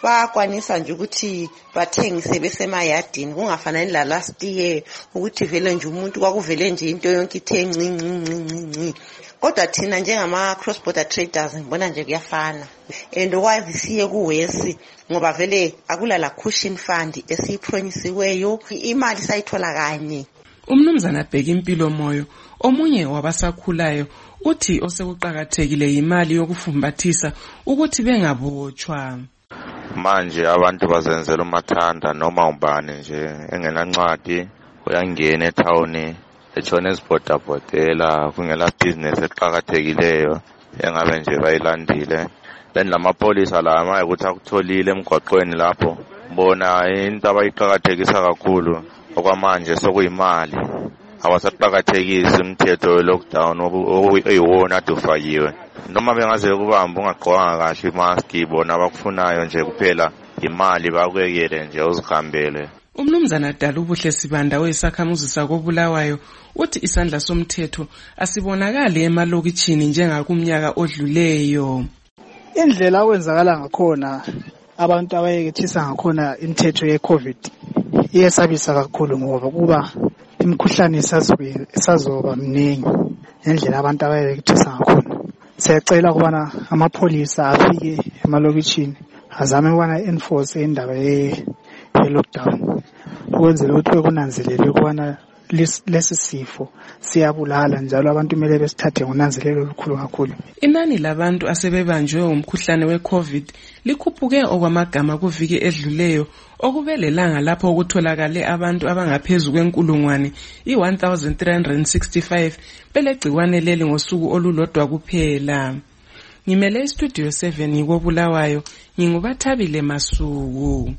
bayakwanisa nje ukuthi bathengise besemayadini kungafanani la last year ukuthi vele nje umuntu kwakuvele nje into yonke ithe ncinci. Kodwa thina njengama cross border traders ngibona nje kuyafana and okwazi siye kuwesi ngoba vele akulala cushion fund esiyipromisesiweyo imali sayithola kanye. Umnumzana Bheki Impilo Moyo omunye wabasakhulayo uthi osekuqhakathekile imali yokufumbathisa ukuthi bengabotshwa. Manje abantu bazenzela umathanda noma ubani nje engenancwadi uyangena etown etshone ezibhodabhodela kungela business eqhakathekileyo engabe nje bayilandile. Then lamapolisa la amaye ukuthi akutholile emgwaqweni lapho bona into abayiqhakathekisa kakhulu okwamanje sokuyimali awasaqhakathekisi umthetho we-lockdown oyiwona ade ufakiwe noma bengaze kubamba ungagqokanga kahle imaski bona abakufunayo nje kuphela imali bakuyekele nje uzihambele. Umnumzana Dalubuhle Sibanda wesakhamuzi sakobulawayo uthi isandla somthetho asibonakali emalokitshini njengakumnyaka odluleyo. Indlela okwenzakala ngakhona abantu abayekethisa ngakhona imithetho ye-COVID iyesabisa kakhulu ngoba kuba imikhuhlane isazoba mningi ngendlela abantu abayekethisa ngakhona. Siyacela ukubana amapholisa afike emalokitshini azame ukubana enforce indaba ye-lockdown ukwenzela ukuthi kunanzelele ukubana lesi sifo siyabulala njalo abantu kumele besithathe ngonanzelelo olukhulu kakhulu. Inani labantu asebebanjwe umkhuhlane we-COVID likhuphuke okwamagama kuviki edluleyo okubelelanga lapho ukutholakale abantu abangaphezulu kwenkulungwane i-1365 belegciwane leli ngosuku olulodwa kuphela. Ngimele istudio 7 ngikobulawayo ngingubathabile Masuku.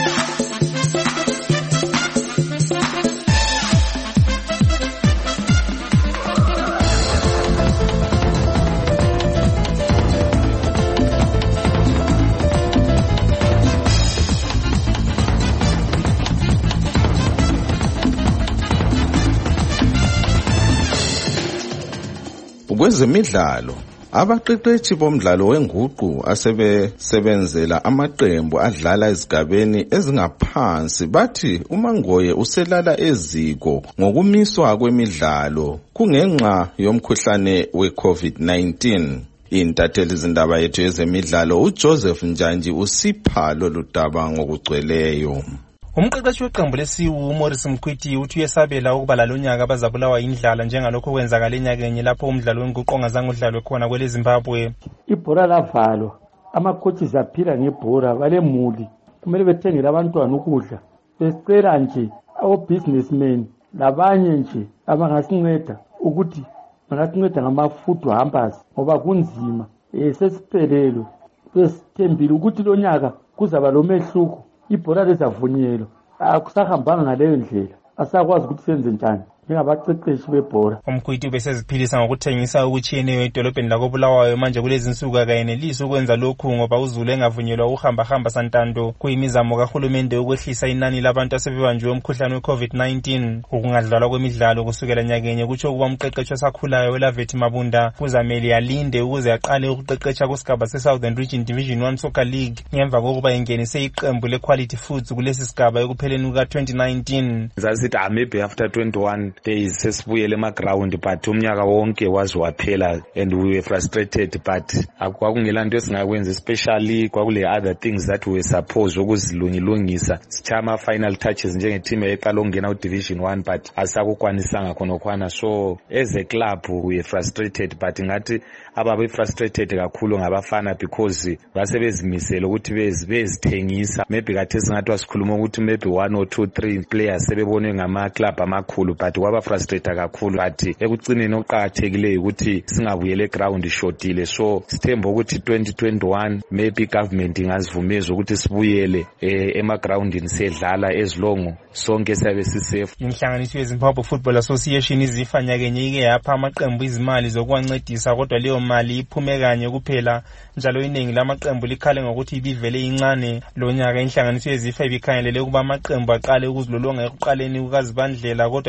Kwezemidlalo abaqeqetshi bomdlalo wenguqu asebesebenzela amaqembu adlala ezigabeni ezingaphansi bathi uMangoye uselala eziko ngokumiswa kwemidlalo kungenxa yomkhuhlane we-COVID-19. Intatheli izindaba yethu yezemidlalo uJoseph Njanji usipha loludaba ngokugcweleyo. Umqeqeshi weqembu lesiwu uMorris Mkhwiti uthi uyesabela ukuba lalonyaka bazabulawa indlala njengalokho kwenzakala enyakeni lapho umdlalo wenguqu ongazange udlalwe khona kwele Zimbabwe. Ibhora lavalwa, ama-coaches aphila ngebhora balemuli kumele bethengele abantwana ukudla. Besicela nje abo-businessmen labanye nje abangasinceda ukuthi bangasinceda ngama-food hampers ngoba kunzima. Sesiphelelwe besithembile ukuthi lo nyaka kuzaba lo mehluko. Ibhora lizavunyelwa akusahambanga ngaleyo ndlela asakwazi ukuthi senze njani njengabaqeqeshi bebhora. Umkhwiti beseziphilisa ngokuthengisa okutshiyeneyo edolobheni lakobulawayo manje kulezi insuku akayenelisi ukwenza lokhu ngoba uzulu engavunyelwa ukuhamba santando kuyimizamo kahulumende ukwehlisa inani labantu asebebanjwe umkhuhlane we-COVID-19. Ukungadlalwa kwemidlalo kusukela nyakenye kutsho ukuba umqeqeshi osakhulayo weLavethi Mabunda kuzamele alinde ukuze aqale ukuqeqesha kusigaba se-Southern Region Division 1 Soccer League ngemva kokuba engenise iqembu le-Quality Foods kulesi sigaba ekupheleni kuka-2019. Zasithi maybe after 21 days sesibuyele emaground but umnyaka wonke waze waphela and we were frustrated but akungela nto esingakwenza especially kwakule other things that we were supposed ukuzilungilungisa sichama final touches njenge team eqala ukungena udivision 1 but asakukwanisanga khonokwana so as a club we were frustrated but ngathi ababe frustrated kakhulu ngabafana because basebezimisela ukuthi bezithengisa maybe kathi singathi wasikhuluma ukuthi maybe 1 or 2 3 players sebebonwe ngama club amakhulu but kwaba frustrate kakhulu but ekucineni oqhakathekileyo ukuthi singabuyele eground shotile so sithemba ukuthi 2021 maybe government ingazivumeza ukuthi sibuyele emagroundini sedlala ezilongo sonke sabe sisafe. Inhlanganiso yeZimbabwe Football Association izifa nyakenye ike yapha amaqembu izimali zokwancedisa kodwa leyo mali iphume kanye kuphela njalo iningi lamaqembu likhale ngokuthi ibivele incane. Lo nyaka inhlanganiso yezifa ibikhangelele ukuba amaqembu aqale ukuzilolonga ekuqaleni kukazibandlela kodwa lezo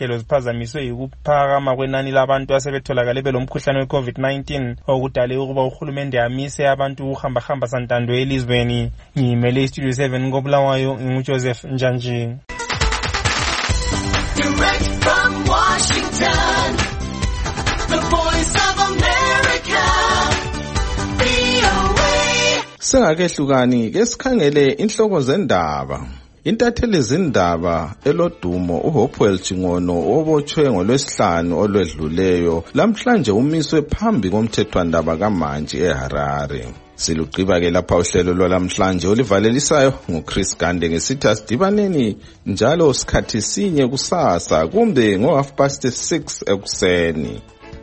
inhlelo ziphazamiswe yikuphakama kwenani labantu asebetholakale belomkhuhlane we-COVID-19 okudale ukuba uhulumende amise abantu ukuhambahamba santando elizweni. Ngimele iStudio 7 koBulawayo, nginguJoseph Njanji. Direct from Washington, the voice of America, VOA. Sengakehlukani ke sikhangele inhloko zendaba. Intatheli zindaba elodumo uHopewell Chingono obotshwe ngolwesihlanu olwedluleyo lamhlanje umiswe phambi komthethwandaba kaMantshi eHarare. Siluqiba ke lapha uhlelo lwalamhlanje olivalelisayo nguChris Gande ngesithi asidibaneni njalo sikhathi sinye kusasa kumbe ngo6:30 ekuseni.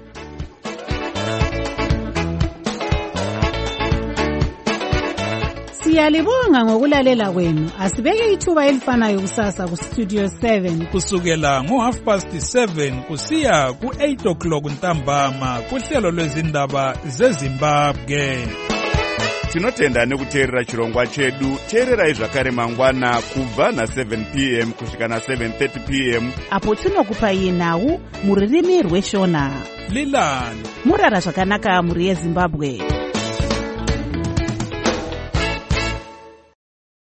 Siyalibonga ngokulalela kwenu. Asibeke ithuba elifanayo kusasa ku Studio 7 kusukela ngo7:30 kusiya ku8 o'clock ntambama kuhlelo lwezindaba zeZimbabwe. Tinotenda nekuteerera chirongwa chedu. Teererai zvakare mangwana kubva na7 p.m. kusvika na7:30 p.m. apo tinokupai nhau muririmi rweshona. Lilani murara zvakanaka muri yeZimbabwe.